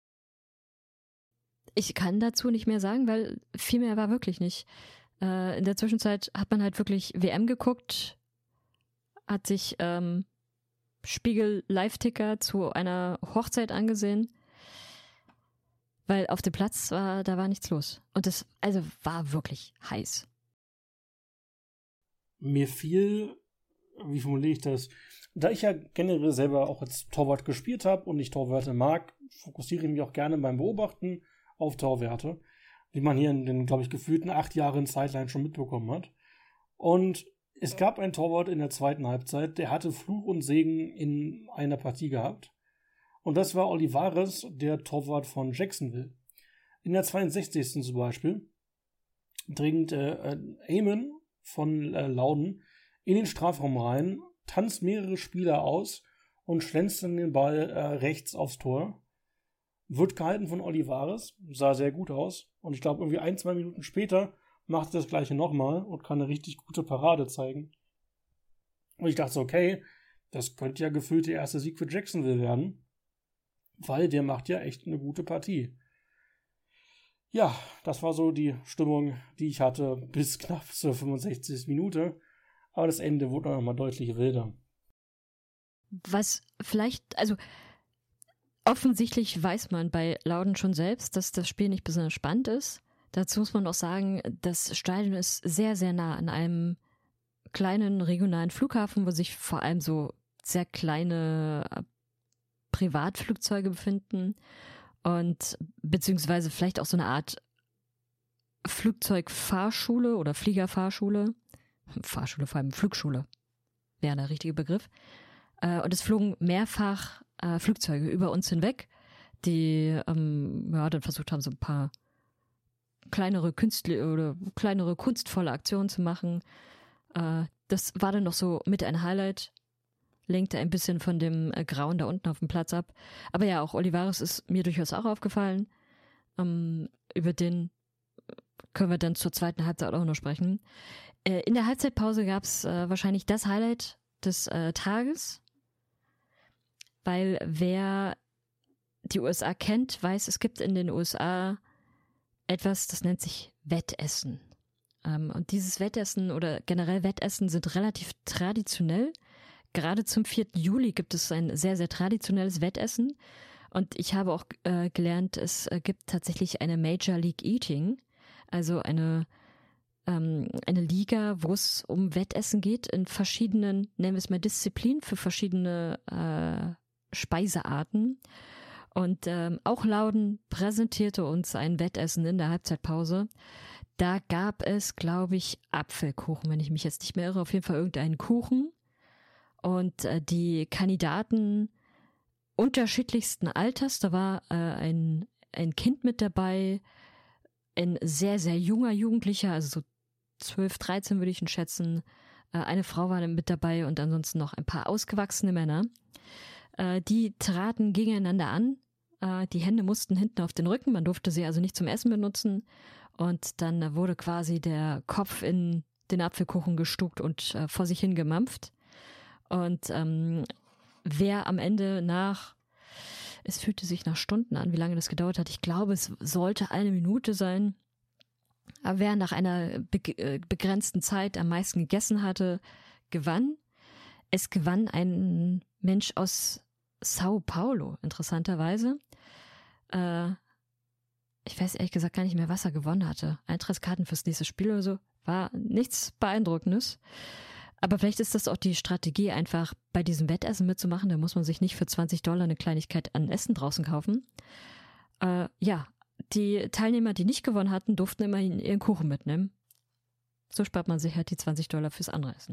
Ich kann dazu nicht mehr sagen, weil viel mehr war wirklich nicht. Äh, in der Zwischenzeit hat man halt wirklich W M geguckt, hat sich ähm, Spiegel-Live-Ticker zu einer Hochzeit angesehen, weil auf dem Platz war, da war nichts los. Und das also war wirklich heiß. Mir fiel, wie formuliere ich das? Da ich ja generell selber auch als Torwart gespielt habe und ich Torwerte mag, fokussiere ich mich auch gerne beim Beobachten auf Torwerte, wie man hier in den, glaube ich, gefühlten acht Jahren Sideline schon mitbekommen hat. Und es gab einen Torwart in der zweiten Halbzeit, der hatte Fluch und Segen in einer Partie gehabt. Und das war Olivares, der Torwart von Jacksonville. In der zweiundsechzigsten zum Beispiel dringt äh, Amon von äh, Loudon in den Strafraum rein, tanzt mehrere Spieler aus und schlänzt dann den Ball äh, rechts aufs Tor. Wird gehalten von Olivares, sah sehr gut aus. Und ich glaube, irgendwie ein, zwei Minuten später macht er das Gleiche nochmal und kann eine richtig gute Parade zeigen. Und ich dachte so, okay, das könnte ja gefühlt der erste Sieg für Jacksonville werden, weil der macht ja echt eine gute Partie. Ja, das war so die Stimmung, die ich hatte bis knapp zur fünfundsechzigsten Minute. Aber das Ende wurde noch mal deutlich wilder. Was vielleicht, also offensichtlich weiß man bei Loudon schon selbst, dass das Spiel nicht besonders spannend ist. Dazu muss man auch sagen, das Stadion ist sehr, sehr nah an einem kleinen regionalen Flughafen, wo sich vor allem so sehr kleine Privatflugzeuge befinden und beziehungsweise vielleicht auch so eine Art Flugzeugfahrschule oder Fliegerfahrschule. Fahrschule, vor allem Flugschule, wäre der richtige Begriff. Äh, und es flogen mehrfach äh, Flugzeuge über uns hinweg, die ähm, ja, dann versucht haben, so ein paar kleinere Künstli- oder kleinere kunstvolle Aktionen zu machen. Äh, das war dann noch so mit ein Highlight, lenkte ein bisschen von dem äh, Grauen da unten auf dem Platz ab. Aber ja, auch Olivares ist mir durchaus auch aufgefallen. Ähm, über den können wir dann zur zweiten Halbzeit auch noch sprechen. Äh, in der Halbzeitpause gab es äh, wahrscheinlich das Highlight des äh, Tages, weil wer die U S A kennt, weiß, es gibt in den U S A etwas, das nennt sich Wettessen. Ähm, und dieses Wettessen oder generell Wettessen sind relativ traditionell. Gerade zum vierten Juli gibt es ein sehr, sehr traditionelles Wettessen. Und ich habe auch äh, gelernt, es äh, gibt tatsächlich eine Major League Eating, also eine, ähm, eine Liga, wo es um Wettessen geht in verschiedenen, nennen wir es mal Disziplinen, für verschiedene äh, Speisearten. Und ähm, auch Loudon präsentierte uns ein Wettessen in der Halbzeitpause. Da gab es, glaube ich, Apfelkuchen, wenn ich mich jetzt nicht mehr irre, auf jeden Fall irgendeinen Kuchen. Und äh, die Kandidaten unterschiedlichsten Alters, da war äh, ein, ein Kind mit dabei, ein sehr, sehr junger Jugendlicher, also so zwölf, dreizehn würde ich ihn schätzen. Äh, eine Frau war mit dabei und ansonsten noch ein paar ausgewachsene Männer. Äh, die traten gegeneinander an Äh, die Hände mussten hinten auf den Rücken, man durfte sie also nicht zum Essen benutzen. Und dann äh, wurde quasi der Kopf in den Apfelkuchen gestuckt und äh, vor sich hin gemampft. Und ähm, wer am Ende nach, es fühlte sich nach Stunden an, wie lange das gedauert hat, ich glaube, es sollte eine Minute sein, aber wer nach einer be- begrenzten Zeit am meisten gegessen hatte, gewann. Es gewann ein Mensch aus Sao Paulo, interessanterweise. Äh, ich weiß ehrlich gesagt gar nicht mehr, was er gewonnen hatte. Eintrittskarten fürs nächste Spiel oder so. War nichts Beeindruckendes. Aber vielleicht ist das auch die Strategie, einfach bei diesem Wettessen mitzumachen. Da muss man sich nicht für zwanzig Dollar eine Kleinigkeit an Essen draußen kaufen. Äh, ja, die Teilnehmer, die nicht gewonnen hatten, durften immerhin ihren Kuchen mitnehmen. So spart man sich halt die zwanzig Dollar fürs andere Essen.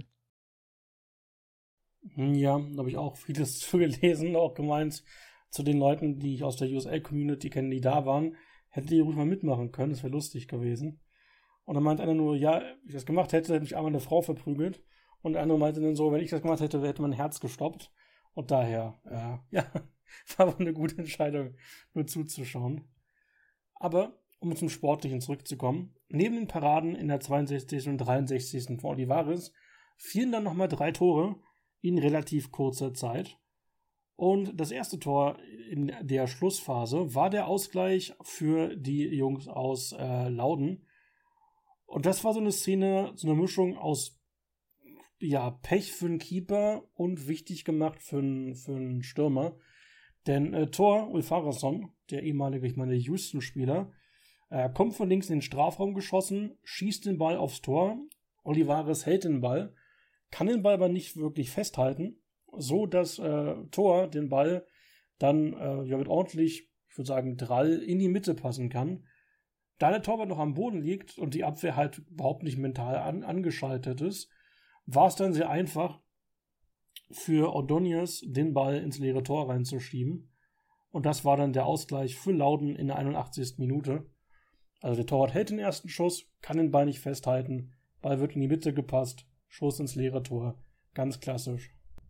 Ja, da habe ich auch vieles zu gelesen, auch gemeint, zu den Leuten, die ich aus der U S L-Community kenne, die da waren, hätte die ruhig mal mitmachen können, das wäre lustig gewesen. Und dann meinte einer nur, ja, wenn ich das gemacht hätte, hätte mich einmal eine Frau verprügelt. Und der andere meinte dann so, wenn ich das gemacht hätte, hätte mein Herz gestoppt. Und daher, äh, ja, war aber eine gute Entscheidung, nur zuzuschauen. Aber, um zum Sportlichen zurückzukommen, neben den Paraden in der zweiundsechzigsten und dreiundsechzigsten von Olivares fielen dann nochmal drei Tore in relativ kurzer Zeit. Und das erste Tor in der Schlussphase war der Ausgleich für die Jungs aus äh, Lauden. Und das war so eine Szene, so eine Mischung aus ja, Pech für den Keeper und wichtig gemacht für einen für einen Stürmer. Denn äh, Thor Ulfarason, der ehemalige, ich meine, Houston-Spieler, äh, kommt von links in den Strafraum geschossen, schießt den Ball aufs Tor. Olivares hält den Ball, kann den Ball aber nicht wirklich festhalten, so dass äh, Thor den Ball dann äh, ja, mit ordentlich, ich würde sagen, Drall in die Mitte passen kann. Da der Torwart noch am Boden liegt und die Abwehr halt überhaupt nicht mental an, angeschaltet ist, war es dann sehr einfach für Ordóñez den Ball ins leere Tor reinzuschieben. Und das war dann der Ausgleich für Lauden in der einundachtzigsten Minute. Also der Torwart hält den ersten Schuss, kann den Ball nicht festhalten, Ball wird in die Mitte gepasst, Schuss ins leere Tor. Ganz klassisch.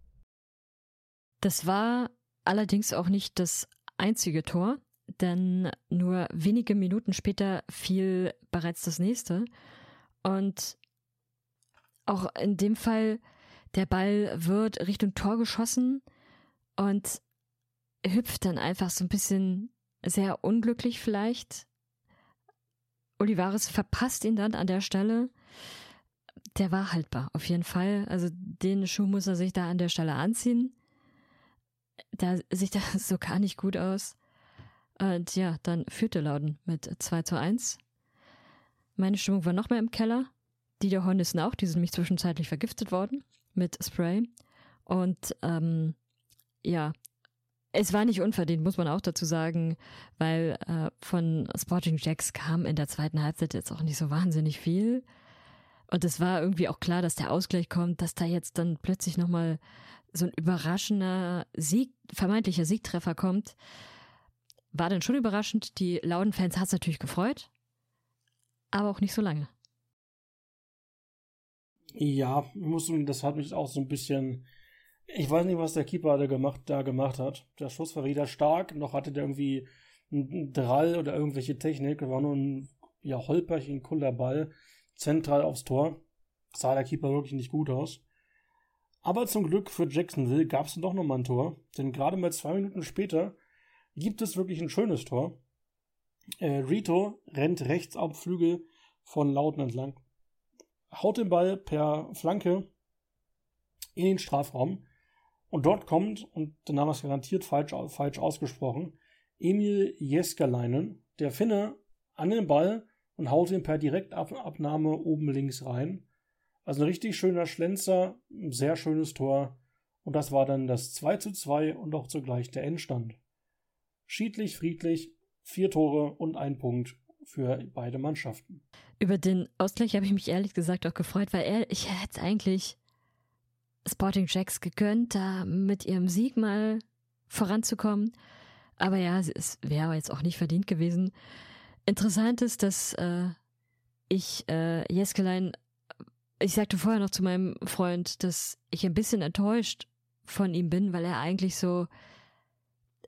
Das war allerdings auch nicht das einzige Tor, denn nur wenige Minuten später fiel bereits das nächste. Und auch in dem Fall, der Ball wird Richtung Tor geschossen und hüpft dann einfach so ein bisschen sehr unglücklich vielleicht. Olivares verpasst ihn dann an der Stelle. Der war haltbar, auf jeden Fall. Also den Schuh muss er sich da an der Stelle anziehen. Da sieht das so gar nicht gut aus. Und ja, dann führte Lauden mit zwei zu eins. Meine Stimmung war noch mehr im Keller. Die der Hornissen auch, die sind nämlich zwischenzeitlich vergiftet worden mit Spray. Und ähm, ja, es war nicht unverdient, muss man auch dazu sagen, weil äh, von Sporting Jacks kam in der zweiten Halbzeit jetzt auch nicht so wahnsinnig viel. Und es war irgendwie auch klar, dass der Ausgleich kommt, dass da jetzt dann plötzlich nochmal so ein überraschender Sieg, vermeintlicher Siegtreffer kommt. War dann schon überraschend. Die Lauden-Fans hat es natürlich gefreut, aber auch nicht so lange. Ja, ich muss, das hat mich auch so ein bisschen. Ich weiß nicht, was der Keeper da gemacht, da gemacht hat. Der Schuss war weder stark, noch hatte der irgendwie einen Drall oder irgendwelche Technik. Da war nur ein ja, Holperchen, Kullerball zentral aufs Tor. Sah der Keeper wirklich nicht gut aus. Aber zum Glück für Jacksonville gab es doch nochmal ein Tor. Denn gerade mal zwei Minuten später gibt es wirklich ein schönes Tor. Äh, Rito rennt rechts am Flügel von Lauden entlang, haut den Ball per Flanke in den Strafraum und dort kommt, und der Name ist garantiert falsch, falsch ausgesprochen, Emil Jääskeläinen, der Finne, an den Ball und haut ihn per Direktabnahme oben links rein. Also ein richtig schöner Schlenzer, ein sehr schönes Tor, und das war dann das zwei zu zwei und auch zugleich der Endstand. Schiedlich, friedlich, vier Tore und ein Punkt für beide Mannschaften. Über den Ausgleich habe ich mich ehrlich gesagt auch gefreut, weil er, ich hätte eigentlich Sporting Jacks gegönnt, da mit ihrem Sieg mal voranzukommen. Aber ja, es wäre jetzt auch nicht verdient gewesen. Interessant ist, dass äh, ich äh, Jääskeläinen, ich sagte vorher noch zu meinem Freund, dass ich ein bisschen enttäuscht von ihm bin, weil er eigentlich so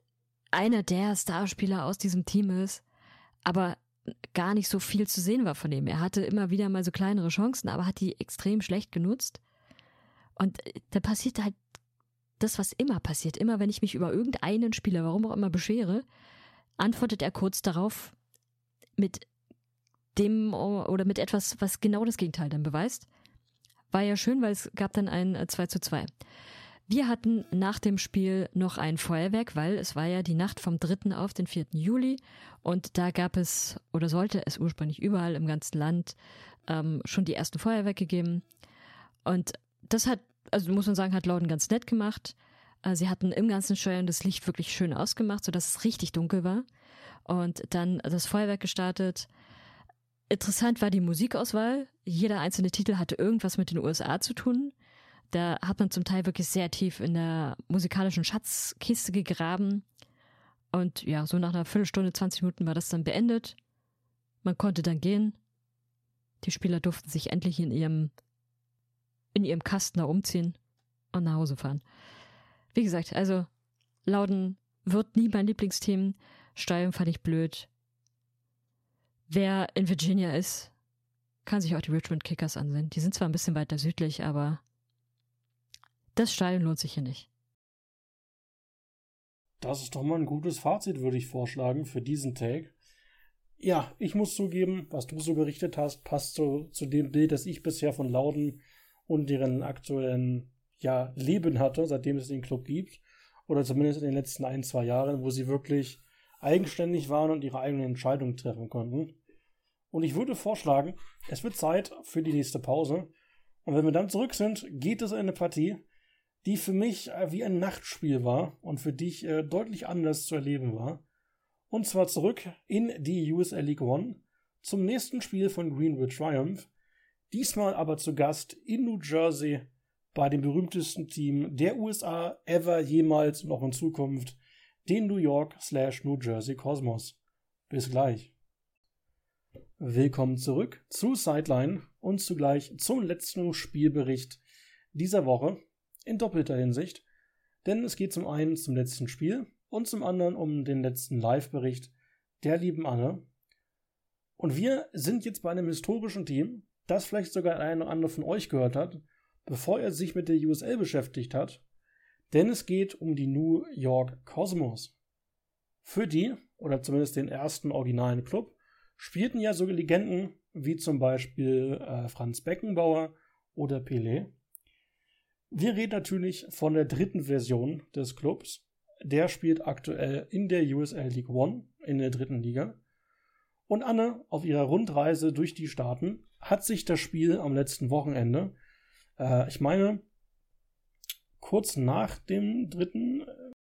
einer der Starspieler aus diesem Team ist, aber gar nicht so viel zu sehen war von ihm. Er hatte immer wieder mal so kleinere Chancen, aber hat die extrem schlecht genutzt. Und da passiert halt das, was immer passiert. Immer wenn ich mich über irgendeinen Spieler, warum auch immer, beschwere, antwortet er kurz darauf mit dem oder mit etwas, was genau das Gegenteil dann beweist. War ja schön, weil es gab dann ein zwei zu zwei. Wir hatten nach dem Spiel noch ein Feuerwerk, weil es war ja die Nacht vom dritten auf den vierten Juli und da gab es oder sollte es ursprünglich überall im ganzen Land ähm, schon die ersten Feuerwerke geben. Und das hat, also muss man sagen, hat Loudoun ganz nett gemacht. Äh, sie hatten im ganzen Stadion das Licht wirklich schön ausgemacht, sodass es richtig dunkel war. Und dann das Feuerwerk gestartet. Interessant war die Musikauswahl. Jeder einzelne Titel hatte irgendwas mit den U S A zu tun. Da hat man zum Teil wirklich sehr tief in der musikalischen Schatzkiste gegraben. Und ja, so nach einer Viertelstunde, zwanzig Minuten war das dann beendet. Man konnte dann gehen. Die Spieler durften sich endlich in ihrem, in ihrem Kasten da umziehen und nach Hause fahren. Wie gesagt, also Loudoun wird nie mein Lieblingsteam. Stadion fand ich blöd. Wer in Virginia ist, kann sich auch die Richmond Kickers ansehen. Die sind zwar ein bisschen weiter südlich, aber das Stadion lohnt sich hier nicht. Das ist doch mal ein gutes Fazit, würde ich vorschlagen, für diesen Take. Ja, ich muss zugeben, was du so berichtet hast, passt so zu dem Bild, das ich bisher von Loudoun und deren aktuellen ja, Leben hatte, seitdem es den Club gibt. Oder zumindest in den letzten ein, zwei Jahren, wo sie wirklich eigenständig waren und ihre eigenen Entscheidungen treffen konnten. Und ich würde vorschlagen, es wird Zeit für die nächste Pause. Und wenn wir dann zurück sind, geht es in eine Partie, die für mich äh, wie ein Nachtspiel war und für dich äh, deutlich anders zu erleben war. Und zwar zurück in die U S L League One zum nächsten Spiel von Greenville Triumph. Diesmal aber zu Gast in New Jersey bei dem berühmtesten Team der U S A ever, jemals und auch in Zukunft, den New York slash New Jersey Cosmos. Bis gleich. Willkommen zurück zu Sideline und zugleich zum letzten Spielbericht dieser Woche in doppelter Hinsicht, denn es geht zum einen zum letzten Spiel und zum anderen um den letzten Live-Bericht der lieben Anne. Und wir sind jetzt bei einem historischen Team, das vielleicht sogar ein oder andere von euch gehört hat, bevor er sich mit der U S L beschäftigt hat, denn es geht um die New York Cosmos. Für die, oder zumindest den ersten originalen Club, spielten ja so Legenden wie zum Beispiel äh, Franz Beckenbauer oder Pelé. Wir reden natürlich von der dritten Version des Clubs. Der spielt aktuell in der U S L League One, in der dritten Liga. Und Anne, auf ihrer Rundreise durch die Staaten, hat sich das Spiel am letzten Wochenende, äh, ich meine, kurz nach dem dritten...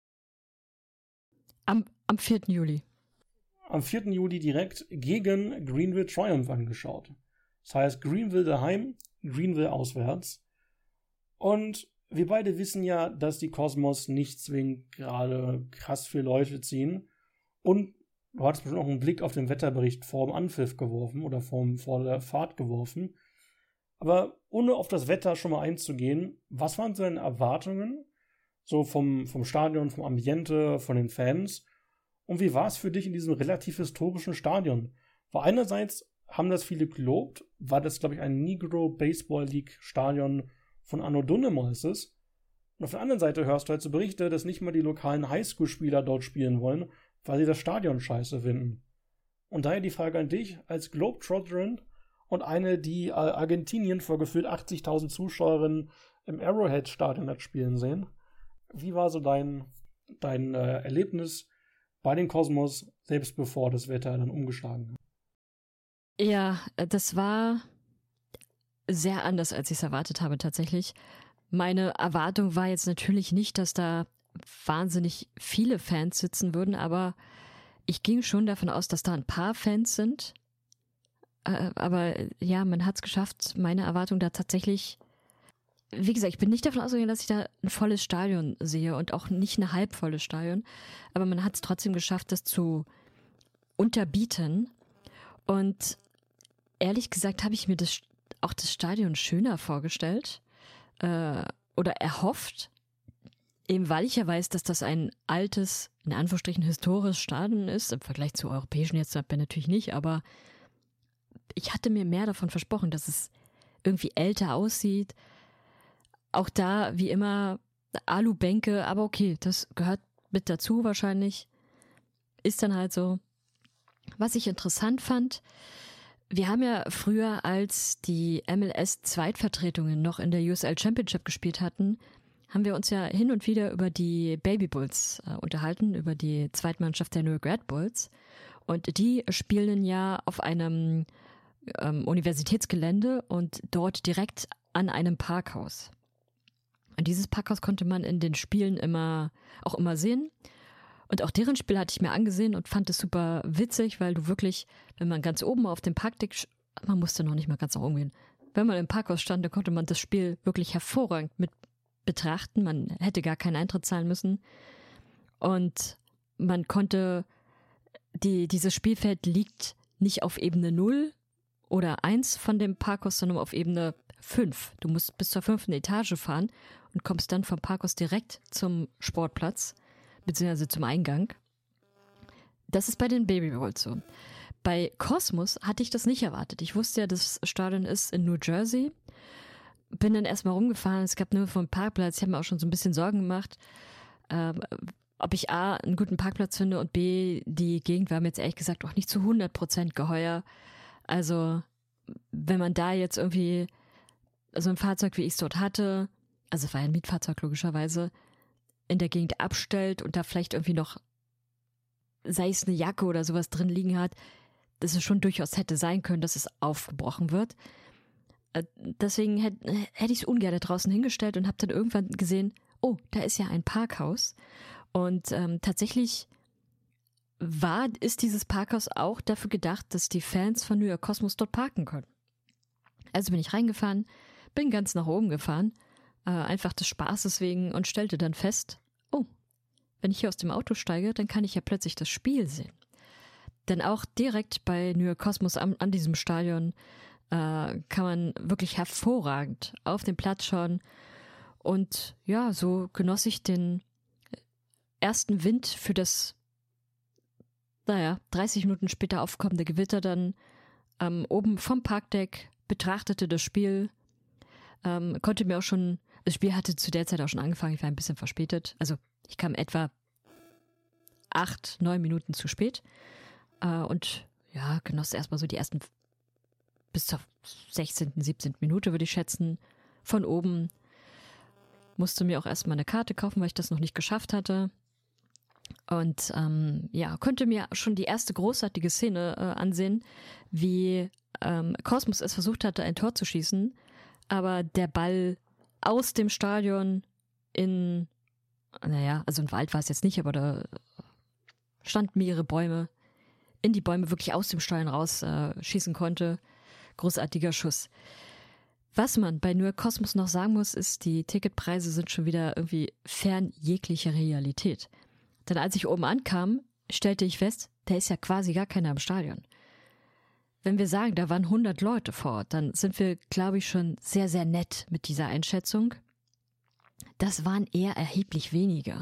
Am, am vierten Juli. Am vierten Juli direkt gegen Greenville Triumph angeschaut. Das heißt, Greenville daheim, Greenville auswärts. Und wir beide wissen ja, dass die Cosmos nicht zwingend gerade krass viele Leute ziehen. Und du hattest bestimmt auch einen Blick auf den Wetterbericht vor dem Anpfiff geworfen oder vor, vor der Fahrt geworfen. Aber ohne auf das Wetter schon mal einzugehen, was waren so deine Erwartungen? So vom, vom Stadion, vom Ambiente, von den Fans? Und wie war es für dich in diesem relativ historischen Stadion? Weil einerseits haben das viele gelobt, war das, glaube ich, ein Negro Baseball League Stadion von Anno Dunnemolses. Und auf der anderen Seite hörst du halt so Berichte, dass nicht mal die lokalen Highschool-Spieler dort spielen wollen, weil sie das Stadion scheiße finden. Und daher die Frage an dich, als Globetrotterin und eine, die äh, Argentinien vor gefühlt achtzigtausend Zuschauerinnen im Arrowhead-Stadion hat spielen sehen. Wie war so dein, dein äh, Erlebnis bei den Cosmos, selbst bevor das Wetter dann umgeschlagen hat? Ja, das war sehr anders, als ich es erwartet habe tatsächlich. Meine Erwartung war jetzt natürlich nicht, dass da wahnsinnig viele Fans sitzen würden, aber ich ging schon davon aus, dass da ein paar Fans sind. Äh, aber ja, man hat es geschafft, meine Erwartung da tatsächlich... Wie gesagt, ich bin nicht davon ausgegangen, dass ich da ein volles Stadion sehe und auch nicht ein halbvolles Stadion. Aber man hat es trotzdem geschafft, das zu unterbieten. Und ehrlich gesagt habe ich mir das, auch das Stadion schöner vorgestellt äh, oder erhofft, eben weil ich ja weiß, dass das ein altes in Anführungsstrichen historisch Stadion ist, im Vergleich zu europäischen jetzt natürlich nicht, aber ich hatte mir mehr davon versprochen, dass es irgendwie älter aussieht. Auch da, wie immer, Alubänke, aber okay, das gehört mit dazu wahrscheinlich. Ist dann halt so. Was ich interessant fand, wir haben ja früher, als die M L S-Zweitvertretungen noch in der U S L Championship gespielt hatten, haben wir uns ja hin und wieder über die Baby Bulls äh, unterhalten, über die Zweitmannschaft der New York Red Bulls. Und die spielen ja auf einem ähm, Universitätsgelände und dort direkt an einem Parkhaus. Und dieses Parkhaus konnte man in den Spielen immer auch immer sehen. Und auch deren Spiel hatte ich mir angesehen und fand es super witzig, weil du wirklich, wenn man ganz oben auf dem Parkdeck, man musste noch nicht mal ganz nach oben gehen, wenn man im Parkhaus stand, dann konnte man das Spiel wirklich hervorragend mit betrachten. Man hätte gar keinen Eintritt zahlen müssen. Und man konnte, die, dieses Spielfeld liegt nicht auf Ebene null oder eins von dem Parkhaus, sondern auf Ebene fünf. Du musst bis zur fünften Etage fahren und kommst dann vom Parkhaus direkt zum Sportplatz, beziehungsweise zum Eingang. Das ist bei den Baby Bulls so. Bei Cosmos hatte ich das nicht erwartet. Ich wusste ja, das Stadion ist in New Jersey. Bin dann erstmal rumgefahren. Es gab nur vom Parkplatz. Ich habe mir auch schon so ein bisschen Sorgen gemacht, ähm, ob ich A, einen guten Parkplatz finde und B, die Gegend war mir jetzt ehrlich gesagt auch nicht zu hundert Prozent geheuer. Also, wenn man da jetzt irgendwie so ein Fahrzeug, wie ich es dort hatte, also es war ja ein Mietfahrzeug logischerweise, in der Gegend abstellt und da vielleicht irgendwie noch, sei es eine Jacke oder sowas drin liegen hat, dass es schon durchaus hätte sein können, dass es aufgebrochen wird. Deswegen hätte hätt ich es ungern draußen hingestellt und habe dann irgendwann gesehen, oh, da ist ja ein Parkhaus. Und ähm, tatsächlich war, ist dieses Parkhaus auch dafür gedacht, dass die Fans von New York Cosmos dort parken können. Also bin ich reingefahren, bin ganz nach oben gefahren, äh, einfach des Spaßes wegen und stellte dann fest, oh, wenn ich hier aus dem Auto steige, dann kann ich ja plötzlich das Spiel sehen. Denn auch direkt bei New York Cosmos an, an diesem Stadion äh, kann man wirklich hervorragend auf den Platz schauen. Und ja, so genoss ich den ersten Wind für das, naja, dreißig Minuten später aufkommende Gewitter dann ähm, oben vom Parkdeck, betrachtete das Spiel, ähm, konnte mir auch schon, das Spiel hatte zu der Zeit auch schon angefangen, ich war ein bisschen verspätet, also ich kam etwa acht, neun Minuten zu spät äh, und ja, genoss erstmal so die ersten bis zur sechzehnten, siebzehnten Minute, würde ich schätzen, von oben. Musste mir auch erstmal eine Karte kaufen, weil ich das noch nicht geschafft hatte. Und ähm, ja, konnte mir schon die erste großartige Szene äh, ansehen, wie ähm, Cosmos es versucht hatte, ein Tor zu schießen, aber der Ball aus dem Stadion in, naja, also ein Wald war es jetzt nicht, aber da standen mehrere Bäume, in die Bäume wirklich aus dem Stadion raus äh, schießen konnte. Großartiger Schuss. Was man bei New York Cosmos noch sagen muss, ist, die Ticketpreise sind schon wieder irgendwie fern jeglicher Realität. Denn als ich oben ankam, stellte ich fest, da ist ja quasi gar keiner im Stadion. Wenn wir sagen, da waren hundert Leute vor Ort, dann sind wir, glaube ich, schon sehr, sehr nett mit dieser Einschätzung. Das waren eher erheblich weniger.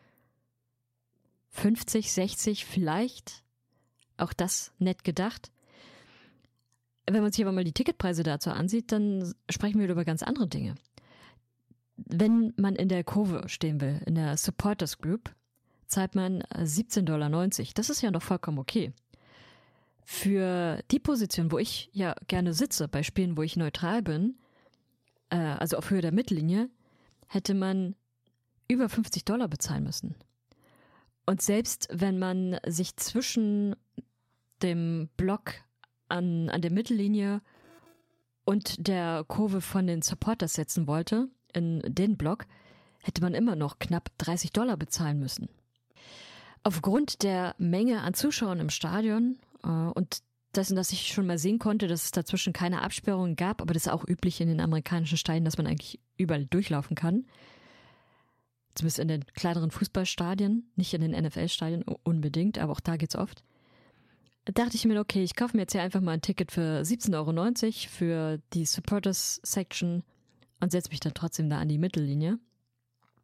fünfzig, sechzig vielleicht. Auch das nett gedacht. Wenn man sich aber mal die Ticketpreise dazu ansieht, dann sprechen wir über ganz andere Dinge. Wenn man in der Kurve stehen will, in der Supporters Group, zahlt man siebzehn Dollar neunzig. Das ist ja noch vollkommen okay. Für die Position, wo ich ja gerne sitze, bei Spielen, wo ich neutral bin, äh, also auf Höhe der Mittellinie, hätte man über fünfzig Dollar bezahlen müssen. Und selbst wenn man sich zwischen dem Block An, an der Mittellinie und der Kurve von den Supporters setzen wollte, in den Block, hätte man immer noch knapp dreißig Dollar bezahlen müssen. Aufgrund der Menge an Zuschauern im Stadion äh, und dessen, dass ich schon mal sehen konnte, dass es dazwischen keine Absperrungen gab, aber das ist auch üblich in den amerikanischen Stadien, dass man eigentlich überall durchlaufen kann. Zumindest in den kleineren Fußballstadien, nicht in den N F L-Stadien unbedingt, aber auch da geht's oft. Dachte ich mir, okay, ich kaufe mir jetzt hier einfach mal ein Ticket für siebzehn Euro neunzig für die Supporters Section und setze mich dann trotzdem da an die Mittellinie.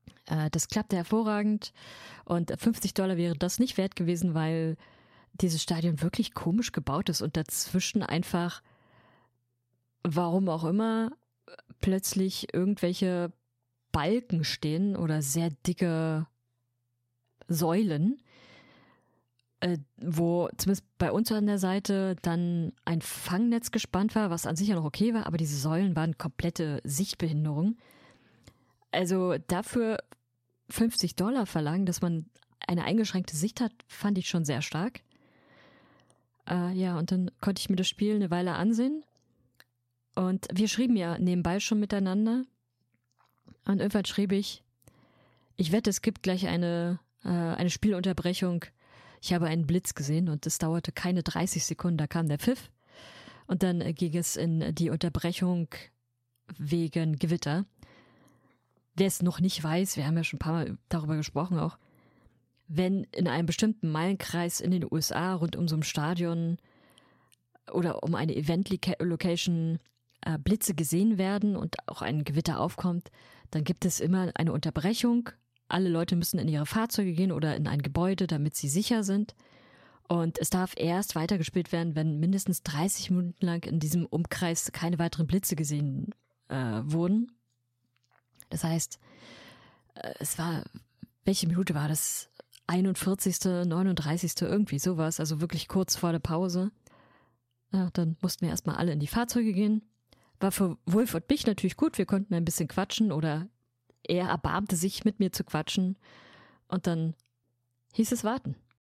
Äh, das klappte hervorragend und fünfzig Dollar wäre das nicht wert gewesen, weil dieses Stadion wirklich komisch gebaut ist und dazwischen einfach, warum auch immer, plötzlich irgendwelche Balken stehen oder sehr dicke Säulen, äh, wo zumindest bei uns an der Seite dann ein Fangnetz gespannt war, was an sich ja noch okay war, aber diese Säulen waren komplette Sichtbehinderung. Also dafür fünfzig Dollar verlangen, dass man eine eingeschränkte Sicht hat, fand ich schon sehr stark. Äh, ja, und dann konnte ich mir das Spiel eine Weile ansehen. Und wir schrieben ja nebenbei schon miteinander. Und irgendwann schrieb ich, ich wette, es gibt gleich eine, äh, eine Spielunterbrechung. Ich habe einen Blitz gesehen und es dauerte keine dreißig Sekunden, da kam der Pfiff. Und dann äh, ging es in die Unterbrechung wegen Gewitter. Wer es noch nicht weiß, wir haben ja schon ein paar Mal darüber gesprochen auch, wenn in einem bestimmten Meilenkreis in den U S A rund um so ein Stadion oder um eine Event-Location äh, Blitze gesehen werden und auch ein Gewitter aufkommt, dann gibt es immer eine Unterbrechung. Alle Leute müssen in ihre Fahrzeuge gehen oder in ein Gebäude, damit sie sicher sind. Und es darf erst weitergespielt werden, wenn mindestens dreißig Minuten lang in diesem Umkreis keine weiteren Blitze gesehen äh, wurden. Das heißt, äh, es war, welche Minute war das? einundvierzigste, neununddreißigste irgendwie sowas, also wirklich kurz vor der Pause. Ja, dann mussten wir erstmal alle in die Fahrzeuge gehen. War für Wolf und mich natürlich gut, wir konnten ein bisschen quatschen oder er erbarmte sich, mit mir zu quatschen. Und dann hieß es warten.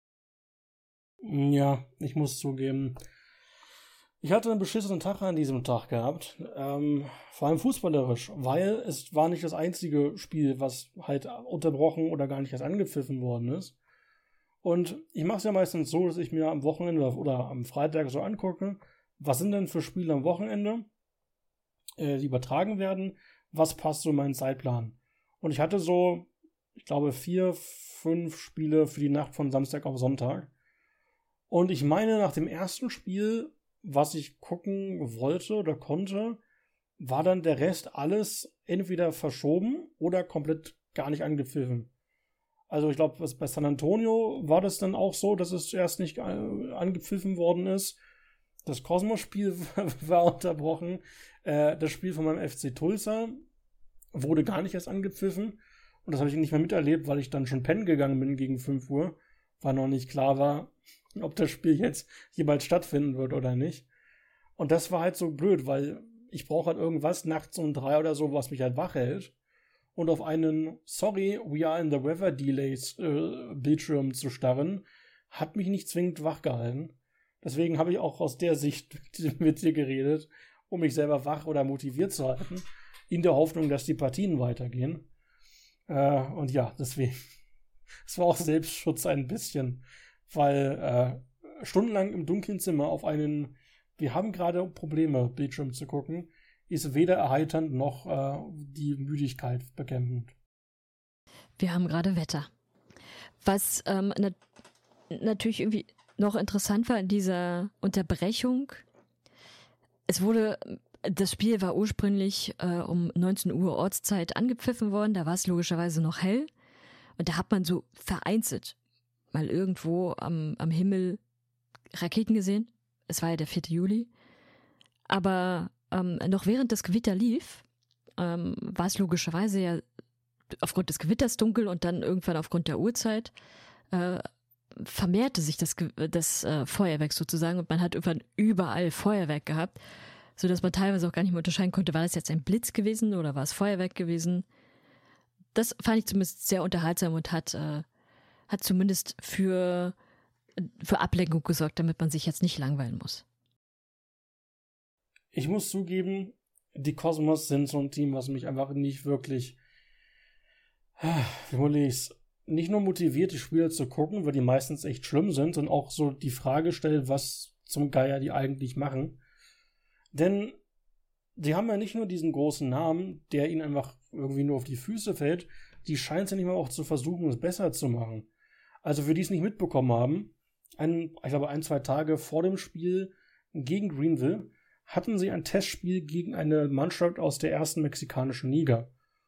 Ja, ich muss zugeben, ich hatte einen beschissenen Tag an diesem Tag gehabt, ähm, vor allem fußballerisch, weil es war nicht das einzige Spiel, was halt unterbrochen oder gar nicht erst angepfiffen worden ist. Und ich mache es ja meistens so, dass ich mir am Wochenende oder am Freitag so angucke, was sind denn für Spiele am Wochenende, äh, die übertragen werden, was passt so in meinen Zeitplan. Und ich hatte so, ich glaube, vier, fünf Spiele für die Nacht von Samstag auf Sonntag. Und ich meine, nach dem ersten Spiel, was ich gucken wollte oder konnte, war dann der Rest alles entweder verschoben oder komplett gar nicht angepfiffen. Also ich glaube, bei San Antonio war das dann auch so, dass es zuerst nicht angepfiffen worden ist. Das Cosmos-Spiel war unterbrochen. Äh, das Spiel von meinem F C Tulsa wurde gar nicht erst angepfiffen. Und das habe ich nicht mehr miterlebt, weil ich dann schon pennen gegangen bin gegen fünf Uhr, weil noch nicht klar war, ob das Spiel jetzt jeweils stattfinden wird oder nicht. Und das war halt so blöd, weil ich brauche halt irgendwas nachts um drei oder so, was mich halt wach hält. Und auf einen Sorry, we are in the weather delays äh, Bildschirm zu starren, hat mich nicht zwingend wach gehalten. Deswegen habe ich auch aus der Sicht mit dir geredet, um mich selber wach oder motiviert zu halten, in der Hoffnung, dass die Partien weitergehen. Äh, und ja, deswegen. Es war auch Selbstschutz ein bisschen, weil äh, stundenlang im dunklen Zimmer auf einen, wir haben gerade Probleme, Bildschirm zu gucken, ist weder erheiternd noch äh, die Müdigkeit bekämpfend. Wir haben gerade Wetter. Was ähm, na- natürlich irgendwie noch interessant war in dieser Unterbrechung, es wurde, das Spiel war ursprünglich äh, um neunzehn Uhr Ortszeit angepfiffen worden, da war es logischerweise noch hell und da hat man so vereinzelt mal irgendwo am, am Himmel Raketen gesehen. Es war ja der vierte Juli. Aber ähm, noch während das Gewitter lief, ähm, war es logischerweise ja aufgrund des Gewitters dunkel und dann irgendwann aufgrund der Uhrzeit äh, vermehrte sich das, das äh, Feuerwerk sozusagen und man hat irgendwann überall Feuerwerk gehabt, sodass man teilweise auch gar nicht mehr unterscheiden konnte, war das jetzt ein Blitz gewesen oder war es Feuerwerk gewesen. Das fand ich zumindest sehr unterhaltsam und hat, äh, hat zumindest für, für Ablenkung gesorgt, damit man sich jetzt nicht langweilen muss. Ich muss zugeben, die Cosmos sind so ein Team, was mich einfach nicht wirklich, wie formuliere ich's, nicht nur motiviert, die Spiele zu gucken, weil die meistens echt schlimm sind, sondern auch so die Frage stellt, was zum Geier die eigentlich machen. Denn die haben ja nicht nur diesen großen Namen, der ihnen einfach irgendwie nur auf die Füße fällt, die scheinen es ja nicht mal auch zu versuchen, es besser zu machen. Also für die es nicht mitbekommen haben, ein, ich glaube ein, zwei Tage vor dem Spiel gegen Greenville, hatten sie ein Testspiel gegen eine Mannschaft aus der ersten mexikanischen Liga.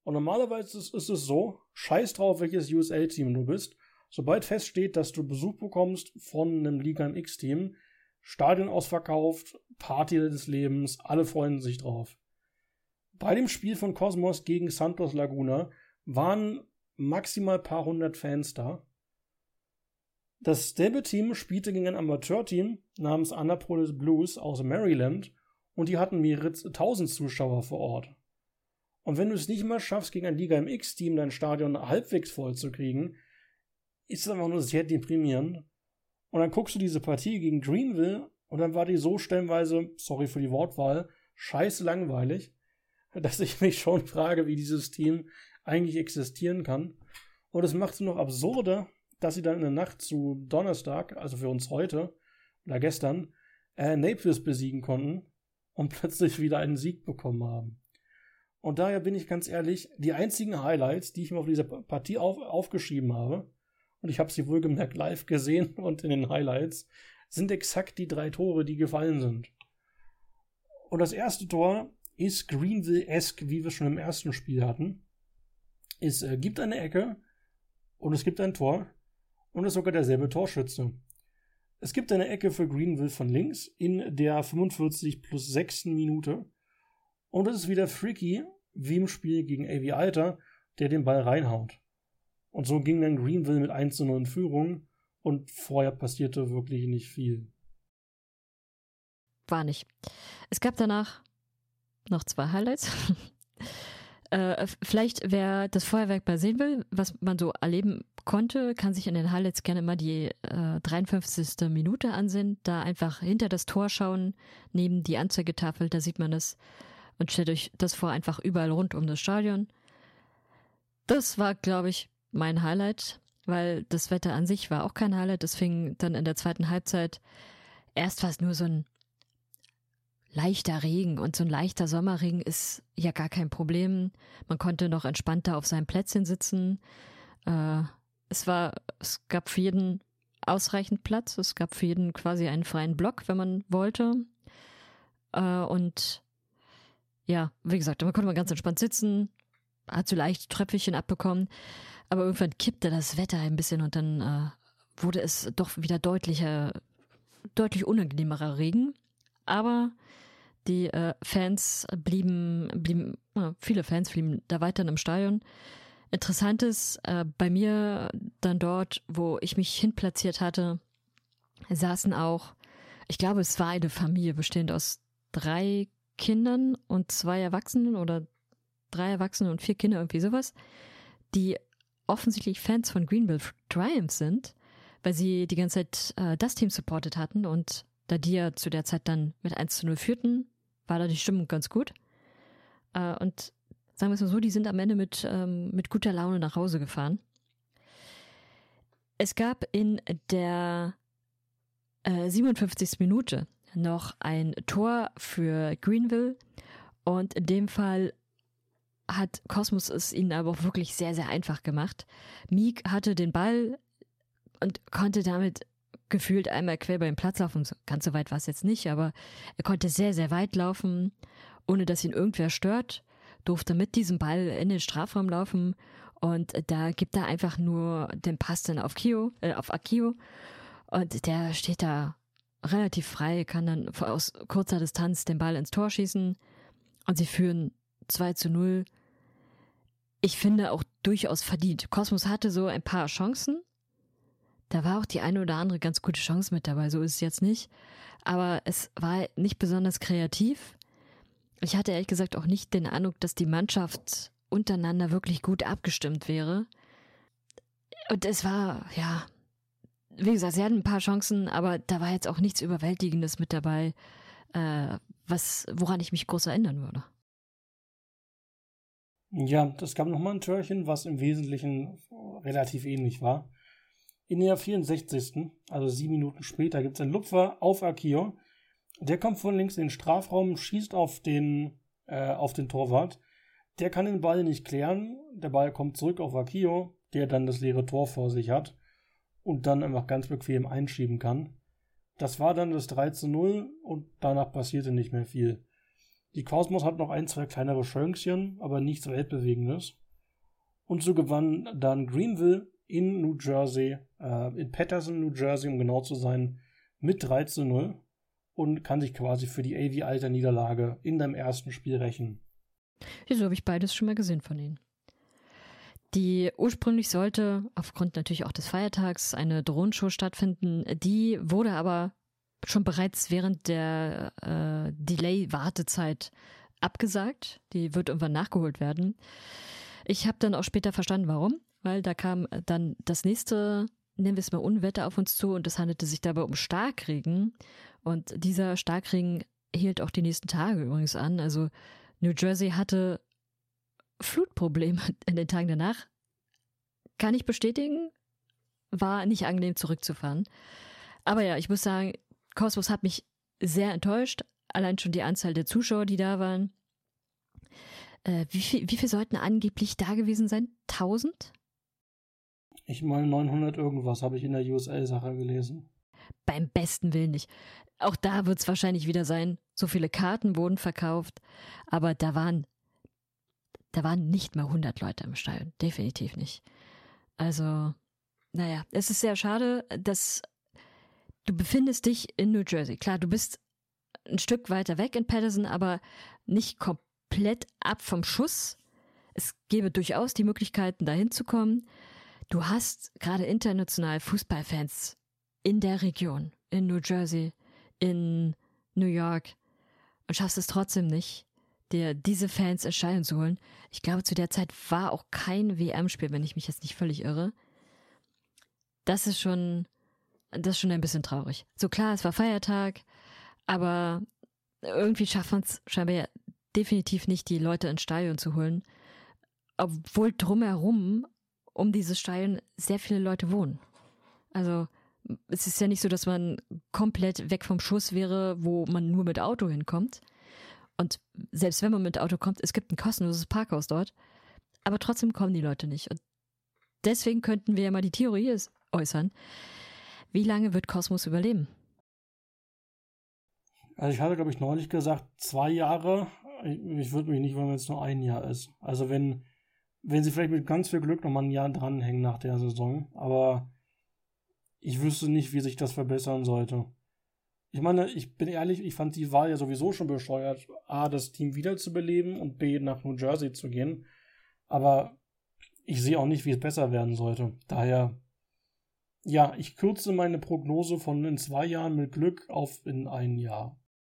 Und normalerweise ist, ist es so, scheiß drauf, welches U S L-Team du bist. Sobald feststeht, dass du Besuch bekommst von einem Liga M X-Team, Stadion ausverkauft, Party des Lebens, alle freuen sich drauf. Bei dem Spiel von Cosmos gegen Santos Laguna waren maximal ein paar hundert Fans da. Das Stable-Team spielte gegen ein Amateurteam namens Annapolis Blues aus Maryland und die hatten mehrere tausend Zuschauer vor Ort. Und wenn du es nicht mal schaffst, gegen ein Liga M X-Team dein Stadion halbwegs voll zu kriegen, ist es einfach nur sehr deprimierend. Und dann guckst du diese Partie gegen Greenville und dann war die so stellenweise, sorry für die Wortwahl, scheiße langweilig, dass ich mich schon frage, wie dieses Team eigentlich existieren kann. Und es macht es noch absurder, dass sie dann in der Nacht zu Donnerstag, also für uns heute oder gestern, äh, Naples besiegen konnten und plötzlich wieder einen Sieg bekommen haben. Und daher bin ich ganz ehrlich, die einzigen Highlights, die ich mir auf dieser Partie auf, aufgeschrieben habe, und ich habe sie wohlgemerkt live gesehen und in den Highlights, sind exakt die drei Tore, die gefallen sind. Und das erste Tor ist Greenville-esque, wie wir schon im ersten Spiel hatten. Es äh, gibt eine Ecke und es gibt ein Tor und es ist sogar derselbe Torschütze. Es gibt eine Ecke für Greenville von links in der fünfundvierzig plus sechsten Minute und es ist wieder Freaky, wie im Spiel gegen A V Alter, der den Ball reinhaut. Und so ging dann Greenville mit eins zu null in Führung und vorher passierte wirklich nicht viel. War nicht. Es gab danach noch zwei Highlights. äh, vielleicht, wer das Feuerwerk mal sehen will, was man so erleben konnte, kann sich in den Highlights gerne mal die äh, dreiundfünfzigste Minute ansehen. Da einfach hinter das Tor schauen, neben die Anzeigetafel, da sieht man das. Und stellt euch das vor, einfach überall rund um das Stadion. Das war, glaube ich, mein Highlight, weil das Wetter an sich war auch kein Highlight. Es fing dann in der zweiten Halbzeit, erst war es nur so ein leichter Regen und so ein leichter Sommerregen ist ja gar kein Problem. Man konnte noch entspannter auf seinem Plätzchen sitzen. Äh, es war, es gab für jeden ausreichend Platz. Es gab für jeden quasi einen freien Block, wenn man wollte. Äh, und ja, wie gesagt, man konnte mal ganz entspannt sitzen, hat so leicht Tröpfchen abbekommen. Aber irgendwann kippte das Wetter ein bisschen und dann äh, wurde es doch wieder deutlicher, deutlich unangenehmerer Regen. Aber die äh, Fans blieben, blieben äh, viele Fans blieben da weiterhin im Stadion. Interessant ist, äh, bei mir dann dort, wo ich mich hinplatziert hatte, saßen auch, ich glaube, es war eine Familie bestehend aus drei Kindern und zwei Erwachsenen oder drei Erwachsene und vier Kinder, irgendwie sowas, die offensichtlich Fans von Greenville Triumph sind, weil sie die ganze Zeit äh, das Team supportet hatten und da die ja zu der Zeit dann mit eins zu null führten, war da die Stimmung ganz gut. Äh, und sagen wir es mal so, die sind am Ende mit, ähm, mit guter Laune nach Hause gefahren. Es gab in der äh, siebenundfünfzigsten Minute noch ein Tor für Greenville und in dem Fall hat Cosmos es ihnen aber auch wirklich sehr, sehr einfach gemacht. Meek hatte den Ball und konnte damit gefühlt einmal quer über den Platz laufen. Ganz so weit war es jetzt nicht, aber er konnte sehr, sehr weit laufen, ohne dass ihn irgendwer stört, durfte mit diesem Ball in den Strafraum laufen und da gibt er einfach nur den Pass dann auf Kio, äh, auf Akio und der steht da relativ frei, kann dann aus kurzer Distanz den Ball ins Tor schießen und sie führen zwei zu null. Ich finde auch durchaus verdient. Cosmos hatte so ein paar Chancen. Da war auch die eine oder andere ganz gute Chance mit dabei, so ist es jetzt nicht. Aber es war nicht besonders kreativ. Ich hatte ehrlich gesagt auch nicht den Eindruck, dass die Mannschaft untereinander wirklich gut abgestimmt wäre. Und es war, ja, wie gesagt, sie hatten ein paar Chancen, aber da war jetzt auch nichts Überwältigendes mit dabei, äh, was, woran ich mich groß erinnern würde. Ja, es gab nochmal ein Törchen, was im Wesentlichen relativ ähnlich war. In der vierundsechzigsten, also sieben Minuten später, gibt es einen Lupfer auf Akio. Der kommt von links in den Strafraum, schießt auf den, äh, auf den Torwart. Der kann den Ball nicht klären. Der Ball kommt zurück auf Akio, der dann das leere Tor vor sich hat und dann einfach ganz bequem einschieben kann. Das war dann das drei zu null und danach passierte nicht mehr viel. Die Cosmos hatten noch ein, zwei kleinere Schönkchen, aber nichts Weltbewegendes. Und so gewann dann Greenville in New Jersey, äh, in Paterson, New Jersey, um genau zu sein, mit drei zu null und kann sich quasi für die A V-Alter-Niederlage in deinem ersten Spiel rächen. Wieso habe ich beides schon mal gesehen von ihnen? Die ursprünglich sollte, aufgrund natürlich auch des Feiertags, eine Drohnenshow stattfinden. Die wurde aber schon bereits während der äh, Delay-Wartezeit abgesagt. Die wird irgendwann nachgeholt werden. Ich habe dann auch später verstanden, warum. Weil da kam dann das nächste, nennen wir es mal Unwetter, auf uns zu und es handelte sich dabei um Starkregen. Und dieser Starkregen hielt auch die nächsten Tage übrigens an. Also New Jersey hatte Flutprobleme in den Tagen danach. Kann ich bestätigen, war nicht angenehm zurückzufahren. Aber ja, ich muss sagen, Cosmos hat mich sehr enttäuscht. Allein schon die Anzahl der Zuschauer, die da waren. Äh, wie viel, wie viel sollten angeblich da gewesen sein? tausend? Ich meine neunhundert irgendwas, habe ich in der U S L-Sache gelesen. Beim besten Willen nicht. Auch da wird es wahrscheinlich wieder sein, so viele Karten wurden verkauft, aber da waren, da waren nicht mal hundert Leute im Stadion. Definitiv nicht. Also, naja, es ist sehr schade, dass du befindest dich in New Jersey. Klar, du bist ein Stück weiter weg in Paterson, aber nicht komplett ab vom Schuss. Es gäbe durchaus die Möglichkeiten, da hinzukommen. Du hast gerade international Fußballfans in der Region, in New Jersey, in New York und schaffst es trotzdem nicht, dir diese Fans ins Stadion zu holen. Ich glaube, zu der Zeit war auch kein W M-Spiel, wenn ich mich jetzt nicht völlig irre. Das ist schon, das ist schon ein bisschen traurig. So klar, es war Feiertag, aber irgendwie schafft man es scheinbar ja definitiv nicht, die Leute ins Stadion zu holen, obwohl drumherum um dieses Stadion sehr viele Leute wohnen. Also es ist ja nicht so, dass man komplett weg vom Schuss wäre, wo man nur mit Auto hinkommt. Und selbst wenn man mit Auto kommt, es gibt ein kostenloses Parkhaus dort. Aber trotzdem kommen die Leute nicht. Und deswegen könnten wir ja mal die Theorie äußern. Wie lange wird Cosmos überleben? Also ich hatte, glaube ich, neulich gesagt, zwei Jahre. Ich, ich würde mich nicht wundern, wenn es nur ein Jahr ist. Also wenn, wenn sie vielleicht mit ganz viel Glück nochmal ein Jahr dranhängen nach der Saison. Aber ich wüsste nicht, wie sich das verbessern sollte. Ich meine, ich bin ehrlich, ich fand die Wahl ja sowieso schon bescheuert, A, das Team wiederzubeleben und B, nach New Jersey zu gehen. Aber ich sehe auch nicht, wie es besser werden sollte. Daher, ja, ich kürze meine Prognose von in zwei Jahren mit Glück auf in ein Jahr.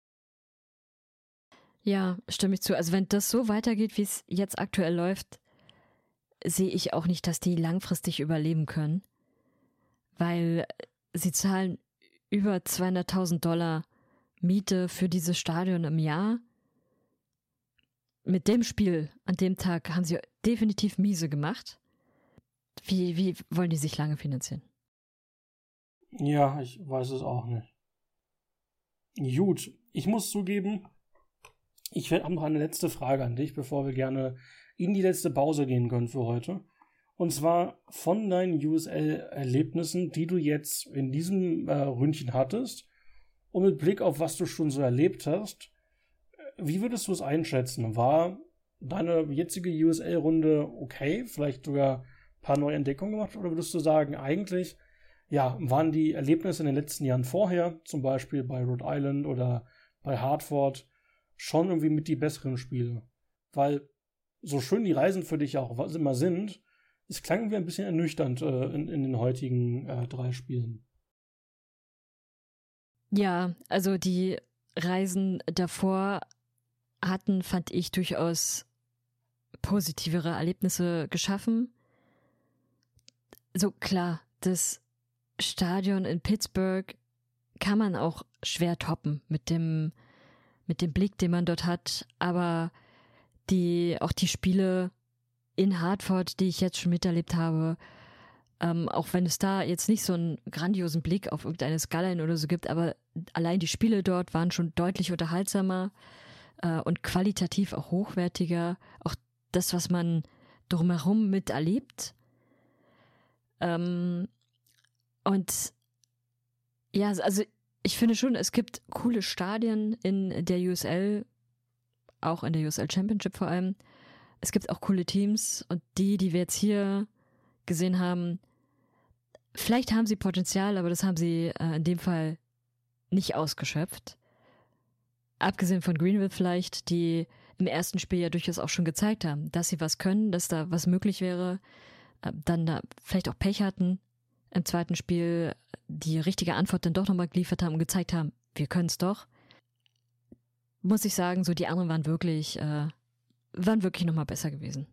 Ja, stimme ich zu. Also wenn das so weitergeht, wie es jetzt aktuell läuft, sehe ich auch nicht, dass die langfristig überleben können. Weil sie zahlen über zweihunderttausend Dollar Miete für dieses Stadion im Jahr. Mit dem Spiel an dem Tag haben sie definitiv miese gemacht. Wie, wie wollen die sich lange finanzieren? Ja, ich weiß es auch nicht. Gut, ich muss zugeben, ich habe noch eine letzte Frage an dich, bevor wir gerne in die letzte Pause gehen können für heute. Und zwar von deinen U S L-Erlebnissen, die du jetzt in diesem äh, Ründchen hattest. Und mit Blick auf was du schon so erlebt hast, wie würdest du es einschätzen? War deine jetzige U S L-Runde okay? Vielleicht sogar ein paar neue Entdeckungen gemacht? Oder würdest du sagen, eigentlich ja, waren die Erlebnisse in den letzten Jahren vorher, zum Beispiel bei Rhode Island oder bei Hartford, schon irgendwie mit die besseren Spiele? Weil so schön die Reisen für dich auch immer sind, es klang irgendwie ein bisschen ernüchternd äh, in, in den heutigen äh, drei Spielen. Ja, also die Reisen davor hatten, fand ich, durchaus positivere Erlebnisse geschaffen. So klar, das Stadion in Pittsburgh kann man auch schwer toppen mit dem, mit dem Blick, den man dort hat, aber die, auch die Spiele in Hartford, die ich jetzt schon miterlebt habe, ähm, auch wenn es da jetzt nicht so einen grandiosen Blick auf irgendeine Skyline oder so gibt, aber allein die Spiele dort waren schon deutlich unterhaltsamer äh, und qualitativ auch hochwertiger. Auch das, was man drumherum miterlebt. Ähm, und ja, also ich finde schon, es gibt coole Stadien in der U S L, auch in der U S L Championship vor allem. Es gibt auch coole Teams und die, die wir jetzt hier gesehen haben, vielleicht haben sie Potenzial, aber das haben sie äh, in dem Fall nicht ausgeschöpft. Abgesehen von Greenville vielleicht, die im ersten Spiel ja durchaus auch schon gezeigt haben, dass sie was können, dass da was möglich wäre, äh, dann da vielleicht auch Pech hatten, im zweiten Spiel die richtige Antwort dann doch nochmal geliefert haben und gezeigt haben, wir können es doch. Muss ich sagen, so die anderen waren wirklich, äh, waren wirklich nochmal besser gewesen.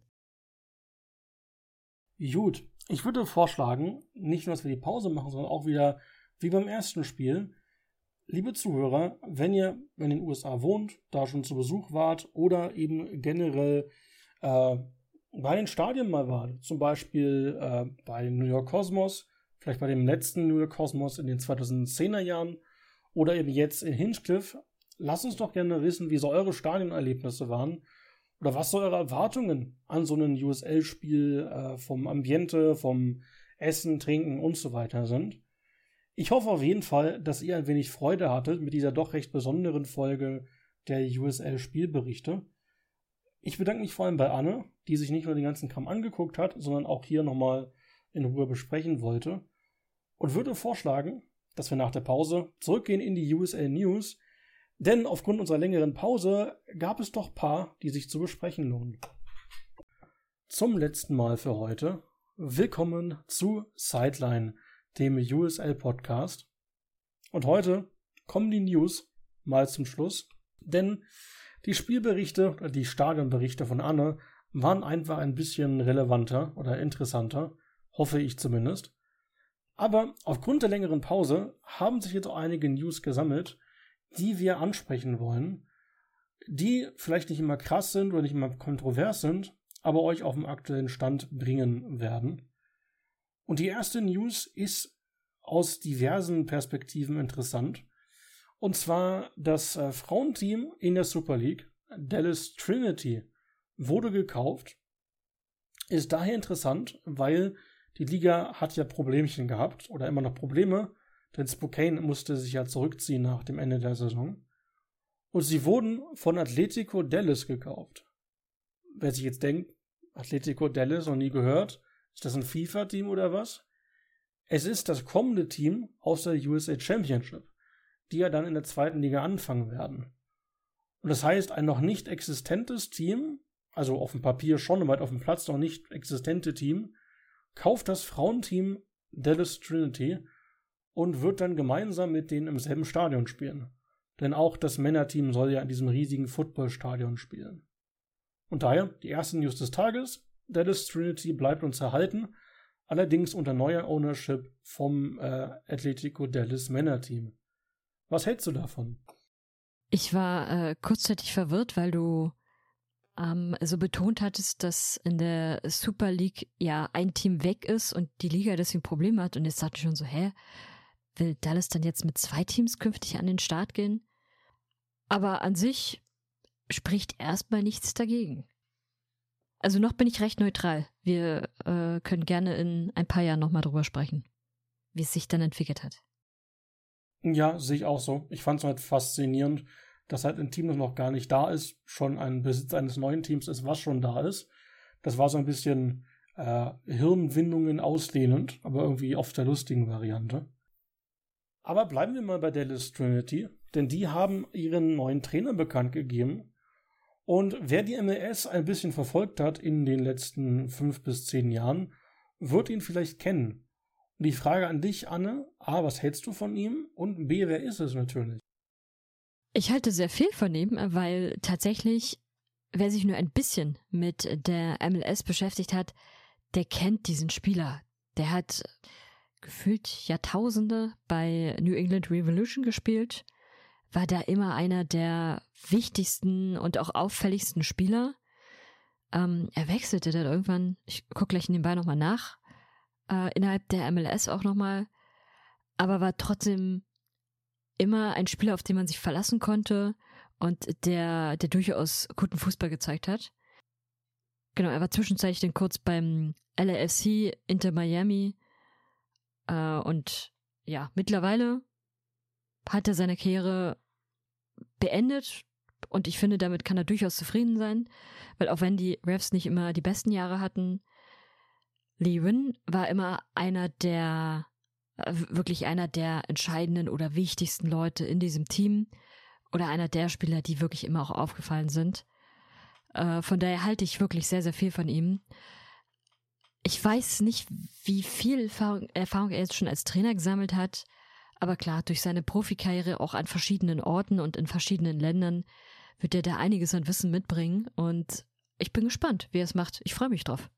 Gut, ich würde vorschlagen, nicht nur, dass wir die Pause machen, sondern auch wieder wie beim ersten Spiel. Liebe Zuhörer, wenn ihr in den U S A wohnt, da schon zu Besuch wart oder eben generell äh, bei den Stadien mal wart, zum Beispiel äh, bei den New York Cosmos, vielleicht bei dem letzten New York Cosmos in den zweitausendzehner Jahren oder eben jetzt in Hinchcliffe, lasst uns doch gerne wissen, wie so eure Stadionerlebnisse waren oder was so eure Erwartungen an so einem U S L-Spiel äh, vom Ambiente, vom Essen, Trinken und so weiter sind. Ich hoffe auf jeden Fall, dass ihr ein wenig Freude hattet mit dieser doch recht besonderen Folge der U S L-Spielberichte. Ich bedanke mich vor allem bei Anne, die sich nicht nur den ganzen Kram angeguckt hat, sondern auch hier nochmal in Ruhe besprechen wollte und würde vorschlagen, dass wir nach der Pause zurückgehen in die U S L News, denn aufgrund unserer längeren Pause gab es doch ein paar, die sich zu besprechen lohnen. Zum letzten Mal für heute, willkommen zu Sideline, dem U S L-Podcast. Und heute kommen die News mal zum Schluss, denn die Spielberichte oder die Stadionberichte von Anne waren einfach ein bisschen relevanter oder interessanter, hoffe ich zumindest. Aber aufgrund der längeren Pause haben sich jetzt auch einige News gesammelt, die wir ansprechen wollen, die vielleicht nicht immer krass sind oder nicht immer kontrovers sind, aber euch auf den aktuellen Stand bringen werden. Und die erste News ist aus diversen Perspektiven interessant. Und zwar das äh, Frauenteam in der Super League, Dallas Trinity, wurde gekauft. Ist daher interessant, weil die Liga hat ja Problemchen gehabt oder immer noch Probleme, denn Spokane musste sich ja zurückziehen nach dem Ende der Saison. Und sie wurden von Atletico Dallas gekauft. Wer sich jetzt denkt, Atletico Dallas noch nie gehört, ist das ein FIFA-Team oder was? Es ist das kommende Team aus der U S A Championship, die ja dann in der zweiten Liga anfangen werden. Und das heißt, ein noch nicht existentes Team, also auf dem Papier schon, aber auf dem Platz noch nicht existente Team, kauft das Frauenteam Dallas Trinity und wird dann gemeinsam mit denen im selben Stadion spielen. Denn auch das Männerteam soll ja in diesem riesigen Footballstadion spielen. Und daher die erste News des Tages: Dallas Trinity bleibt uns erhalten, allerdings unter neuer Ownership vom äh, Atletico Dallas Männerteam. Was hältst du davon? Ich war äh, kurzzeitig verwirrt, weil du ähm, so betont hattest, dass in der Super League ja ein Team weg ist und die Liga deswegen Probleme hat. Und jetzt dachte ich schon so, hä, will Dallas dann jetzt mit zwei Teams künftig an den Start gehen? Aber an sich spricht erstmal nichts dagegen. Also noch bin ich recht neutral. Wir äh, können gerne in ein paar Jahren nochmal drüber sprechen, wie es sich dann entwickelt hat. Ja, sehe ich auch so. Ich fand es halt faszinierend, dass halt ein Team, das noch gar nicht da ist, schon ein Besitz eines neuen Teams ist, was schon da ist. Das war so ein bisschen äh, Hirnwindungen ausdehnend, aber irgendwie auf der lustigen Variante. Aber bleiben wir mal bei Dallas Trinity, denn die haben ihren neuen Trainer bekannt gegeben. Und wer die M L S ein bisschen verfolgt hat in den letzten fünf bis zehn Jahren, wird ihn vielleicht kennen. Und die Frage an dich, Anne: A, was hältst du von ihm? Und B, wer ist es natürlich? Ich halte sehr viel von ihm, weil tatsächlich, wer sich nur ein bisschen mit der M L S beschäftigt hat, der kennt diesen Spieler. Der hat gefühlt Jahrtausende bei New England Revolution gespielt, war da immer einer der wichtigsten und auch auffälligsten Spieler. Ähm, er wechselte dann irgendwann, ich gucke gleich nebenbei nochmal nach, äh, innerhalb der M L S auch nochmal, aber war trotzdem immer ein Spieler, auf den man sich verlassen konnte und der, der durchaus guten Fußball gezeigt hat. Genau, er war zwischenzeitlich dann kurz beim L A F C Inter Miami äh, und ja, mittlerweile hat er seine Karriere beendet, und ich finde, damit kann er durchaus zufrieden sein, weil auch wenn die Refs nicht immer die besten Jahre hatten, Lee Nguyen war immer einer der, wirklich einer der entscheidenden oder wichtigsten Leute in diesem Team oder einer der Spieler, die wirklich immer auch aufgefallen sind. Äh, von daher halte ich wirklich sehr, sehr viel von ihm. Ich weiß nicht, wie viel Erfahrung, Erfahrung er jetzt schon als Trainer gesammelt hat, aber klar, durch seine Profikarriere auch an verschiedenen Orten und in verschiedenen Ländern wird er da einiges an Wissen mitbringen und ich bin gespannt, wie er es macht. Ich freue mich drauf.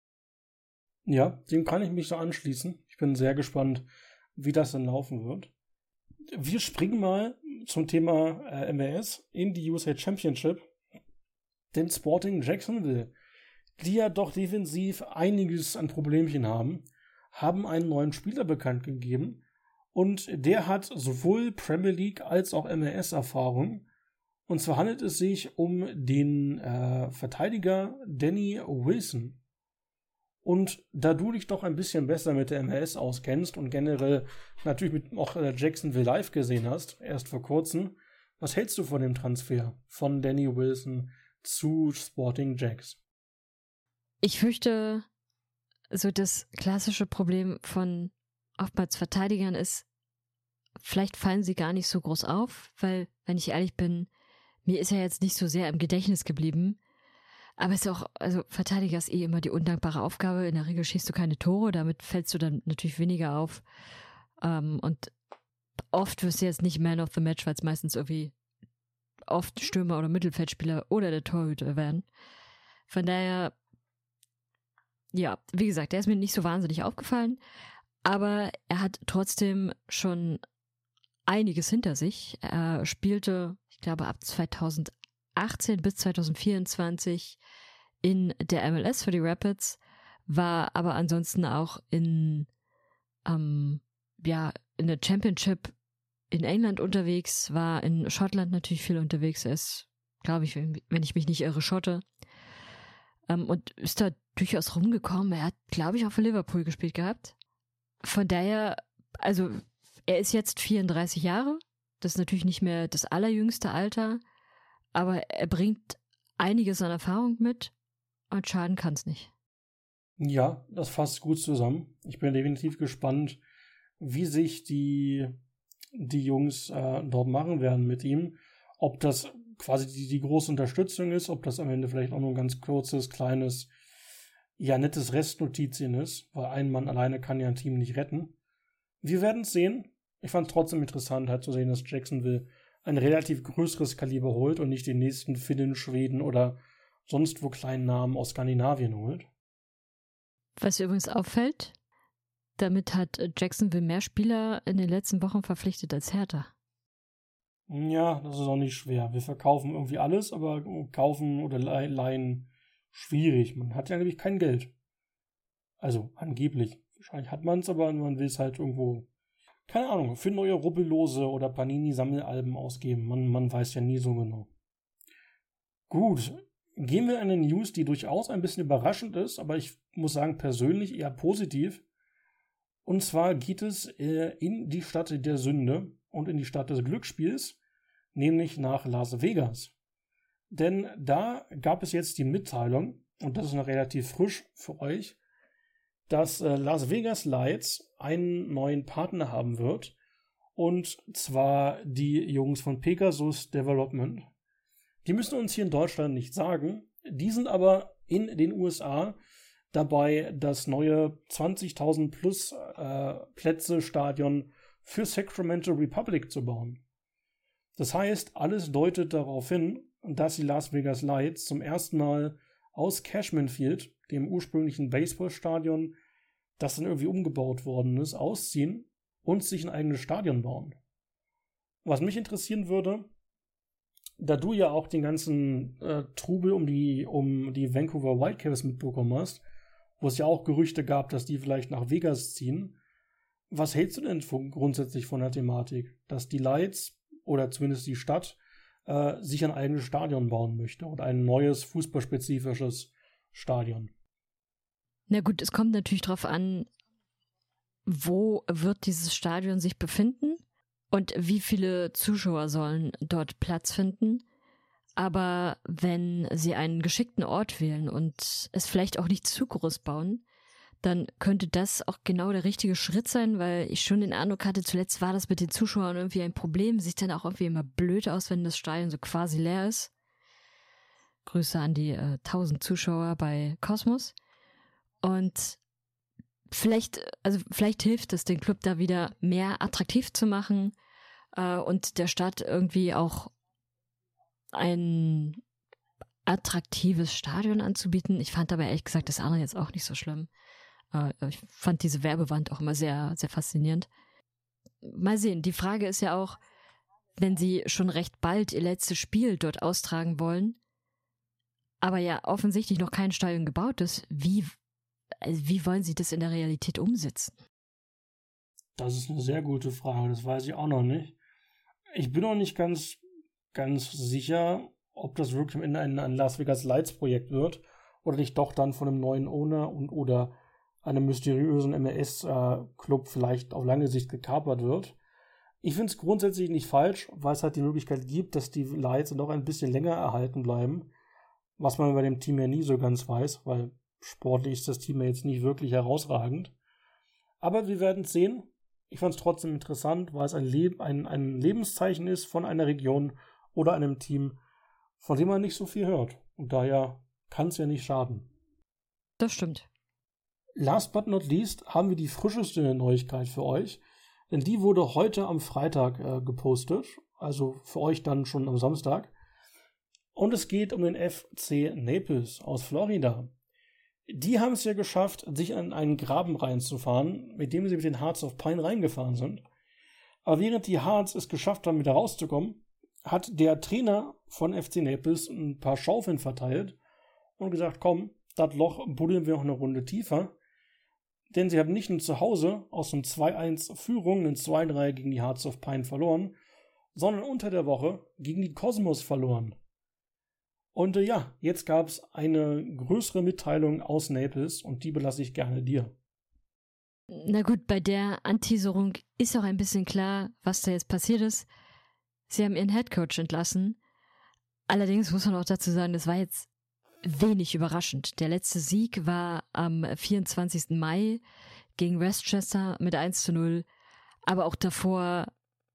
Ja, dem kann ich mich so anschließen. Ich bin sehr gespannt, wie das dann laufen wird. Wir springen mal zum Thema äh, M W S in die U S A Championship, denn Sporting Jacksonville, die ja doch defensiv einiges an Problemchen haben, haben einen neuen Spieler bekannt gegeben und der hat sowohl Premier League als auch M L S-Erfahrung. Und zwar handelt es sich um den äh, Verteidiger Danny Wilson. Und da du dich doch ein bisschen besser mit der M L S auskennst und generell natürlich mit auch äh, Jacksonville live gesehen hast, erst vor kurzem, was hältst du von dem Transfer von Danny Wilson zu Sporting Jacks? Ich fürchte, so das klassische Problem von oftmals Verteidigern ist, vielleicht fallen sie gar nicht so groß auf, weil, wenn ich ehrlich bin, mir ist er jetzt nicht so sehr im Gedächtnis geblieben. Aber es ist auch, also Verteidiger ist eh immer die undankbare Aufgabe. In der Regel schießt du keine Tore, damit fällst du dann natürlich weniger auf. Ähm, und oft wirst du jetzt nicht Man of the Match, weil es meistens irgendwie oft Stürmer oder Mittelfeldspieler oder der Torhüter werden. Von daher, ja, wie gesagt, der ist mir nicht so wahnsinnig aufgefallen, aber er hat trotzdem schon einiges hinter sich. Er spielte, ich glaube, ab zweitausendachtzehn bis zweitausendvierundzwanzig in der M L S für die Rapids, war aber ansonsten auch in, ähm, ja, in der Championship in England unterwegs, war in Schottland natürlich viel unterwegs. Er ist, glaube ich, wenn ich mich nicht irre, Schotte. Ähm, und ist da durchaus rumgekommen. Er hat, glaube ich, auch für Liverpool gespielt gehabt. Von daher, also er ist jetzt vierunddreißig Jahre. Das ist natürlich nicht mehr das allerjüngste Alter, aber er bringt einiges an Erfahrung mit und schaden kann es nicht. Ja, das fasst gut zusammen. Ich bin definitiv gespannt, wie sich die, die Jungs äh, dort machen werden mit ihm. Ob das quasi die, die große Unterstützung ist, ob das am Ende vielleicht auch nur ein ganz kurzes, kleines, ja, nettes Restnotizien ist, weil ein Mann alleine kann ja ein Team nicht retten. Wir werden es sehen. Ich fand es trotzdem interessant, halt zu sehen, dass Jacksonville ein relativ größeres Kaliber holt und nicht den nächsten Finnen, Schweden oder sonst wo kleinen Namen aus Skandinavien holt. Was übrigens auffällt, damit hat Jacksonville mehr Spieler in den letzten Wochen verpflichtet als Hertha. Ja, das ist auch nicht schwer. Wir verkaufen irgendwie alles, aber kaufen oder leihen schwierig. Man hat ja nämlich kein Geld. Also angeblich. Wahrscheinlich hat man es, aber man will es halt irgendwo, keine Ahnung, für neue Rubbellose oder Panini-Sammelalben ausgeben. Man, man weiß ja nie so genau. Gut, gehen wir in eine News, die durchaus ein bisschen überraschend ist, aber ich muss sagen, persönlich eher positiv. Und zwar geht es äh, in die Stadt der Sünde und in die Stadt des Glücksspiels, nämlich nach Las Vegas. Denn da gab es jetzt die Mitteilung, und das ist noch relativ frisch für euch, dass äh, Las Vegas Lights einen neuen Partner haben wird, und zwar die Jungs von Pegasus Development. Die müssen uns hier in Deutschland nicht sagen, die sind aber in den U S A dabei, das neue zwanzigtausend plus äh, Plätze Stadion für Sacramento Republic zu bauen. Das heißt, alles deutet darauf hin, dass die Las Vegas Lights zum ersten Mal aus Cashman Field, dem ursprünglichen Baseballstadion, das dann irgendwie umgebaut worden ist, ausziehen und sich ein eigenes Stadion bauen. Was mich interessieren würde, da du ja auch den ganzen äh, Trubel um die, um die Vancouver Whitecaps mitbekommen hast, wo es ja auch Gerüchte gab, dass die vielleicht nach Vegas ziehen, was hältst du denn von, grundsätzlich von der Thematik, dass die Lights oder zumindest die Stadt äh, sich ein eigenes Stadion bauen möchte und ein neues fußballspezifisches Stadion? Na gut, es kommt natürlich darauf an, wo wird dieses Stadion sich befinden und wie viele Zuschauer sollen dort Platz finden. Aber wenn sie einen geschickten Ort wählen und es vielleicht auch nicht zu groß bauen, dann könnte das auch genau der richtige Schritt sein, weil ich schon den Eindruck hatte, zuletzt war das mit den Zuschauern irgendwie ein Problem. Sieht dann auch irgendwie immer blöd aus, wenn das Stadion so quasi leer ist. Grüße an die äh, tausend Zuschauer bei Kosmos. Und vielleicht, also vielleicht hilft es, den Club da wieder mehr attraktiv zu machen äh, und der Stadt irgendwie auch ein attraktives Stadion anzubieten. Ich fand aber ehrlich gesagt das andere jetzt auch nicht so schlimm. Ich fand diese Werbewand auch immer sehr, sehr faszinierend. Mal sehen, die Frage ist ja auch, wenn sie schon recht bald ihr letztes Spiel dort austragen wollen, aber ja offensichtlich noch kein Stadion gebaut ist, wie, also wie wollen sie das in der Realität umsetzen? Das ist eine sehr gute Frage, das weiß ich auch noch nicht. Ich bin noch nicht ganz, ganz sicher, ob das wirklich am Ende ein, ein Las Vegas Lights Projekt wird oder nicht doch dann von einem neuen Owner und oder einem mysteriösen M L S-Club vielleicht auf lange Sicht gekapert wird. Ich finde es grundsätzlich nicht falsch, weil es halt die Möglichkeit gibt, dass die Lights noch ein bisschen länger erhalten bleiben, was man bei dem Team ja nie so ganz weiß, weil sportlich ist das Team ja jetzt nicht wirklich herausragend. Aber wir werden es sehen. Ich fand es trotzdem interessant, weil es ein, Leb- ein, ein Lebenszeichen ist von einer Region oder einem Team, von dem man nicht so viel hört. Und daher kann es ja nicht schaden. Das stimmt. Last but not least haben wir die frischeste Neuigkeit für euch, denn die wurde heute am Freitag äh, gepostet, also für euch dann schon am Samstag. Und es geht um den F C Naples aus Florida. Die haben es ja geschafft, sich an einen Graben reinzufahren, mit dem sie mit den Hearts of Pine reingefahren sind. Aber während die Hearts es geschafft haben, wieder rauszukommen, hat der Trainer von F C Naples ein paar Schaufeln verteilt und gesagt, komm, das Loch buddeln wir noch eine Runde tiefer. Denn sie haben nicht nur zu Hause aus einem zwei eins Führung einen zwei drei gegen die Hearts of Pine verloren, sondern unter der Woche gegen die Cosmos verloren. Und äh, ja, jetzt gab es eine größere Mitteilung aus Naples und die belasse ich gerne dir. Na gut, bei der Anteaserung ist auch ein bisschen klar, was da jetzt passiert ist. Sie haben ihren Headcoach entlassen. Allerdings muss man auch dazu sagen, das war jetzt wenig überraschend. Der letzte Sieg war am vierundzwanzigsten Mai gegen Westchester mit eins zu null. Aber auch davor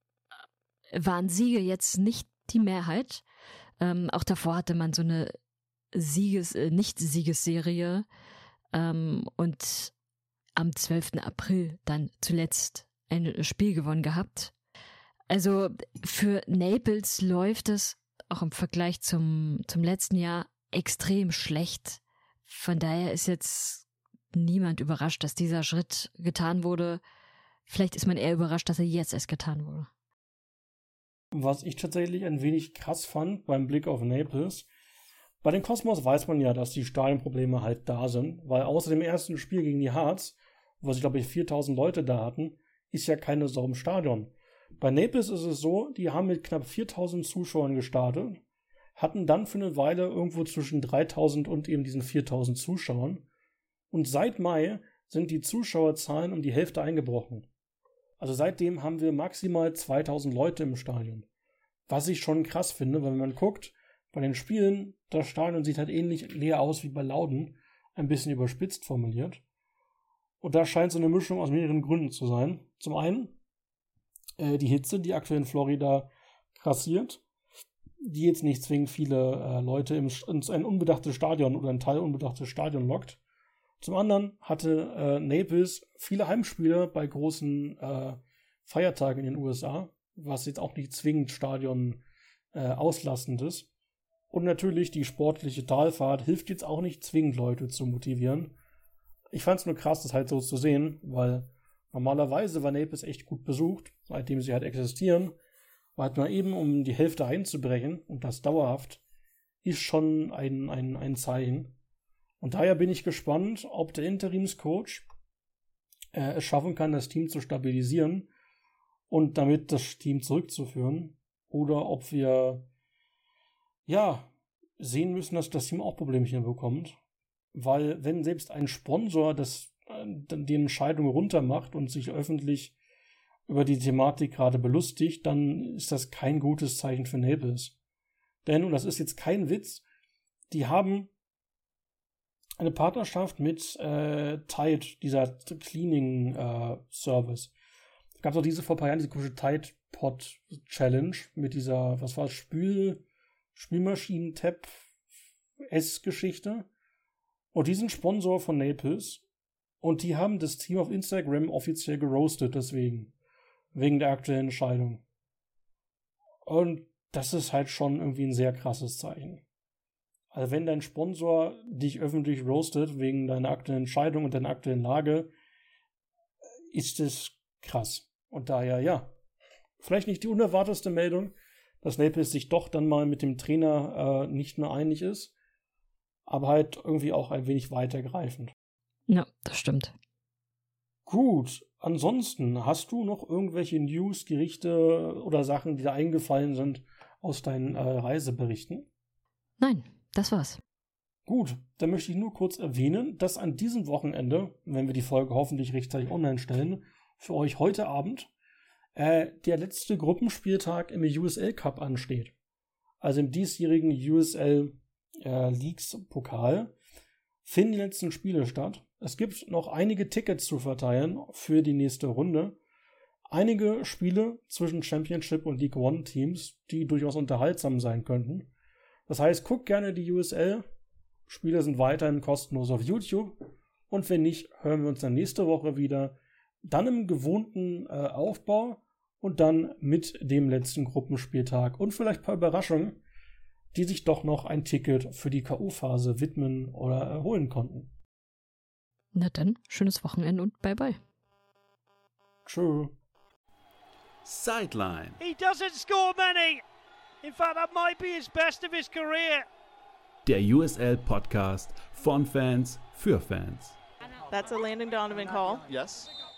waren Siege jetzt nicht die Mehrheit. Ähm, auch davor hatte man so eine Sieges-, äh, Nicht-Siegesserie. Ähm, und am zwölften April dann zuletzt ein Spiel gewonnen gehabt. Also für Naples läuft es auch im Vergleich zum, zum letzten Jahr extrem schlecht. Von daher ist jetzt niemand überrascht, dass dieser Schritt getan wurde. Vielleicht ist man eher überrascht, dass er jetzt erst getan wurde. Was ich tatsächlich ein wenig krass fand beim Blick auf Naples, bei den Cosmos weiß man ja, dass die Stadionprobleme halt da sind, weil außer dem ersten Spiel gegen die Hearts, wo sie glaube ich viertausend Leute da hatten, ist ja keine Sau im Stadion. Bei Naples ist es so, die haben mit knapp viertausend Zuschauern gestartet, hatten dann für eine Weile irgendwo zwischen dreitausend und eben diesen viertausend Zuschauern. Und seit Mai sind die Zuschauerzahlen um die Hälfte eingebrochen. Also seitdem haben wir maximal zweitausend Leute im Stadion. Was ich schon krass finde, weil wenn man guckt, bei den Spielen, das Stadion sieht halt ähnlich leer aus wie bei Loudon, ein bisschen überspitzt formuliert. Und da scheint so eine Mischung aus mehreren Gründen zu sein. Zum einen äh, die Hitze, die aktuell in Florida grassiert, die jetzt nicht zwingend viele äh, Leute im, in ein unbedachtes Stadion oder ein Teil unbedachtes Stadion lockt. Zum anderen hatte äh, Naples viele Heimspiele bei großen äh, Feiertagen in den U S A, was jetzt auch nicht zwingend Stadion äh, auslastend ist. Und natürlich die sportliche Talfahrt hilft jetzt auch nicht zwingend Leute zu motivieren. Ich fand es nur krass, das halt so zu sehen, weil normalerweise war Naples echt gut besucht, seitdem sie halt existieren. Aber halt mal eben, um die Hälfte einzubrechen, und das dauerhaft, ist schon ein, ein, ein Zeichen. Und daher bin ich gespannt, ob der Interimscoach äh, es schaffen kann, das Team zu stabilisieren und damit das Team zurückzuführen. Oder ob wir ja sehen müssen, dass das Team auch Problemchen bekommt. Weil wenn selbst ein Sponsor das, äh, die Entscheidung runtermacht und sich öffentlich über die Thematik gerade belustigt, dann ist das kein gutes Zeichen für Naples. Denn, und das ist jetzt kein Witz, die haben eine Partnerschaft mit äh, Tide, dieser Cleaning-Service. Äh, es gab auch diese vor ein paar Jahren, diese komische Tide-Pod-Challenge mit dieser, was war es, Spül, Spülmaschinen-Tab-S-Geschichte. Und die sind Sponsor von Naples. Und die haben das Team auf Instagram offiziell geroastet, deswegen. Wegen der aktuellen Entscheidung. Und das ist halt schon irgendwie ein sehr krasses Zeichen. Also wenn dein Sponsor dich öffentlich roastet wegen deiner aktuellen Entscheidung und deiner aktuellen Lage, ist es krass. Und daher, ja, vielleicht nicht die unerwartetste Meldung, dass Naples sich doch dann mal mit dem Trainer äh, nicht mehr einig ist, aber halt irgendwie auch ein wenig weitergreifend. Ja, das stimmt. Gut, ansonsten, hast du noch irgendwelche News, Gerichte oder Sachen, die da eingefallen sind aus deinen äh, Reiseberichten? Nein, das war's. Gut, dann möchte ich nur kurz erwähnen, dass an diesem Wochenende, wenn wir die Folge hoffentlich rechtzeitig online stellen, für euch heute Abend äh, der letzte Gruppenspieltag im U S L Cup ansteht. Also im diesjährigen U S L äh, Leagues Pokal finden die letzten Spiele statt. Es gibt noch einige Tickets zu verteilen für die nächste Runde. Einige Spiele zwischen Championship und League One Teams, die durchaus unterhaltsam sein könnten. Das heißt, guckt gerne die U S L. Spiele sind weiterhin kostenlos auf YouTube. Und wenn nicht, hören wir uns dann nächste Woche wieder. Dann im gewohnten äh, Aufbau und dann mit dem letzten Gruppenspieltag und vielleicht ein paar Überraschungen, die sich doch noch ein Ticket für die K O-Phase widmen oder erholen konnten. Na dann, schönes Wochenende und bye bye. Tschö. Sideline. He doesn't score many. In fact, that might be his best of his career. Der U S L Podcast von Fans für Fans. That's a Landon Donovan call. Yes.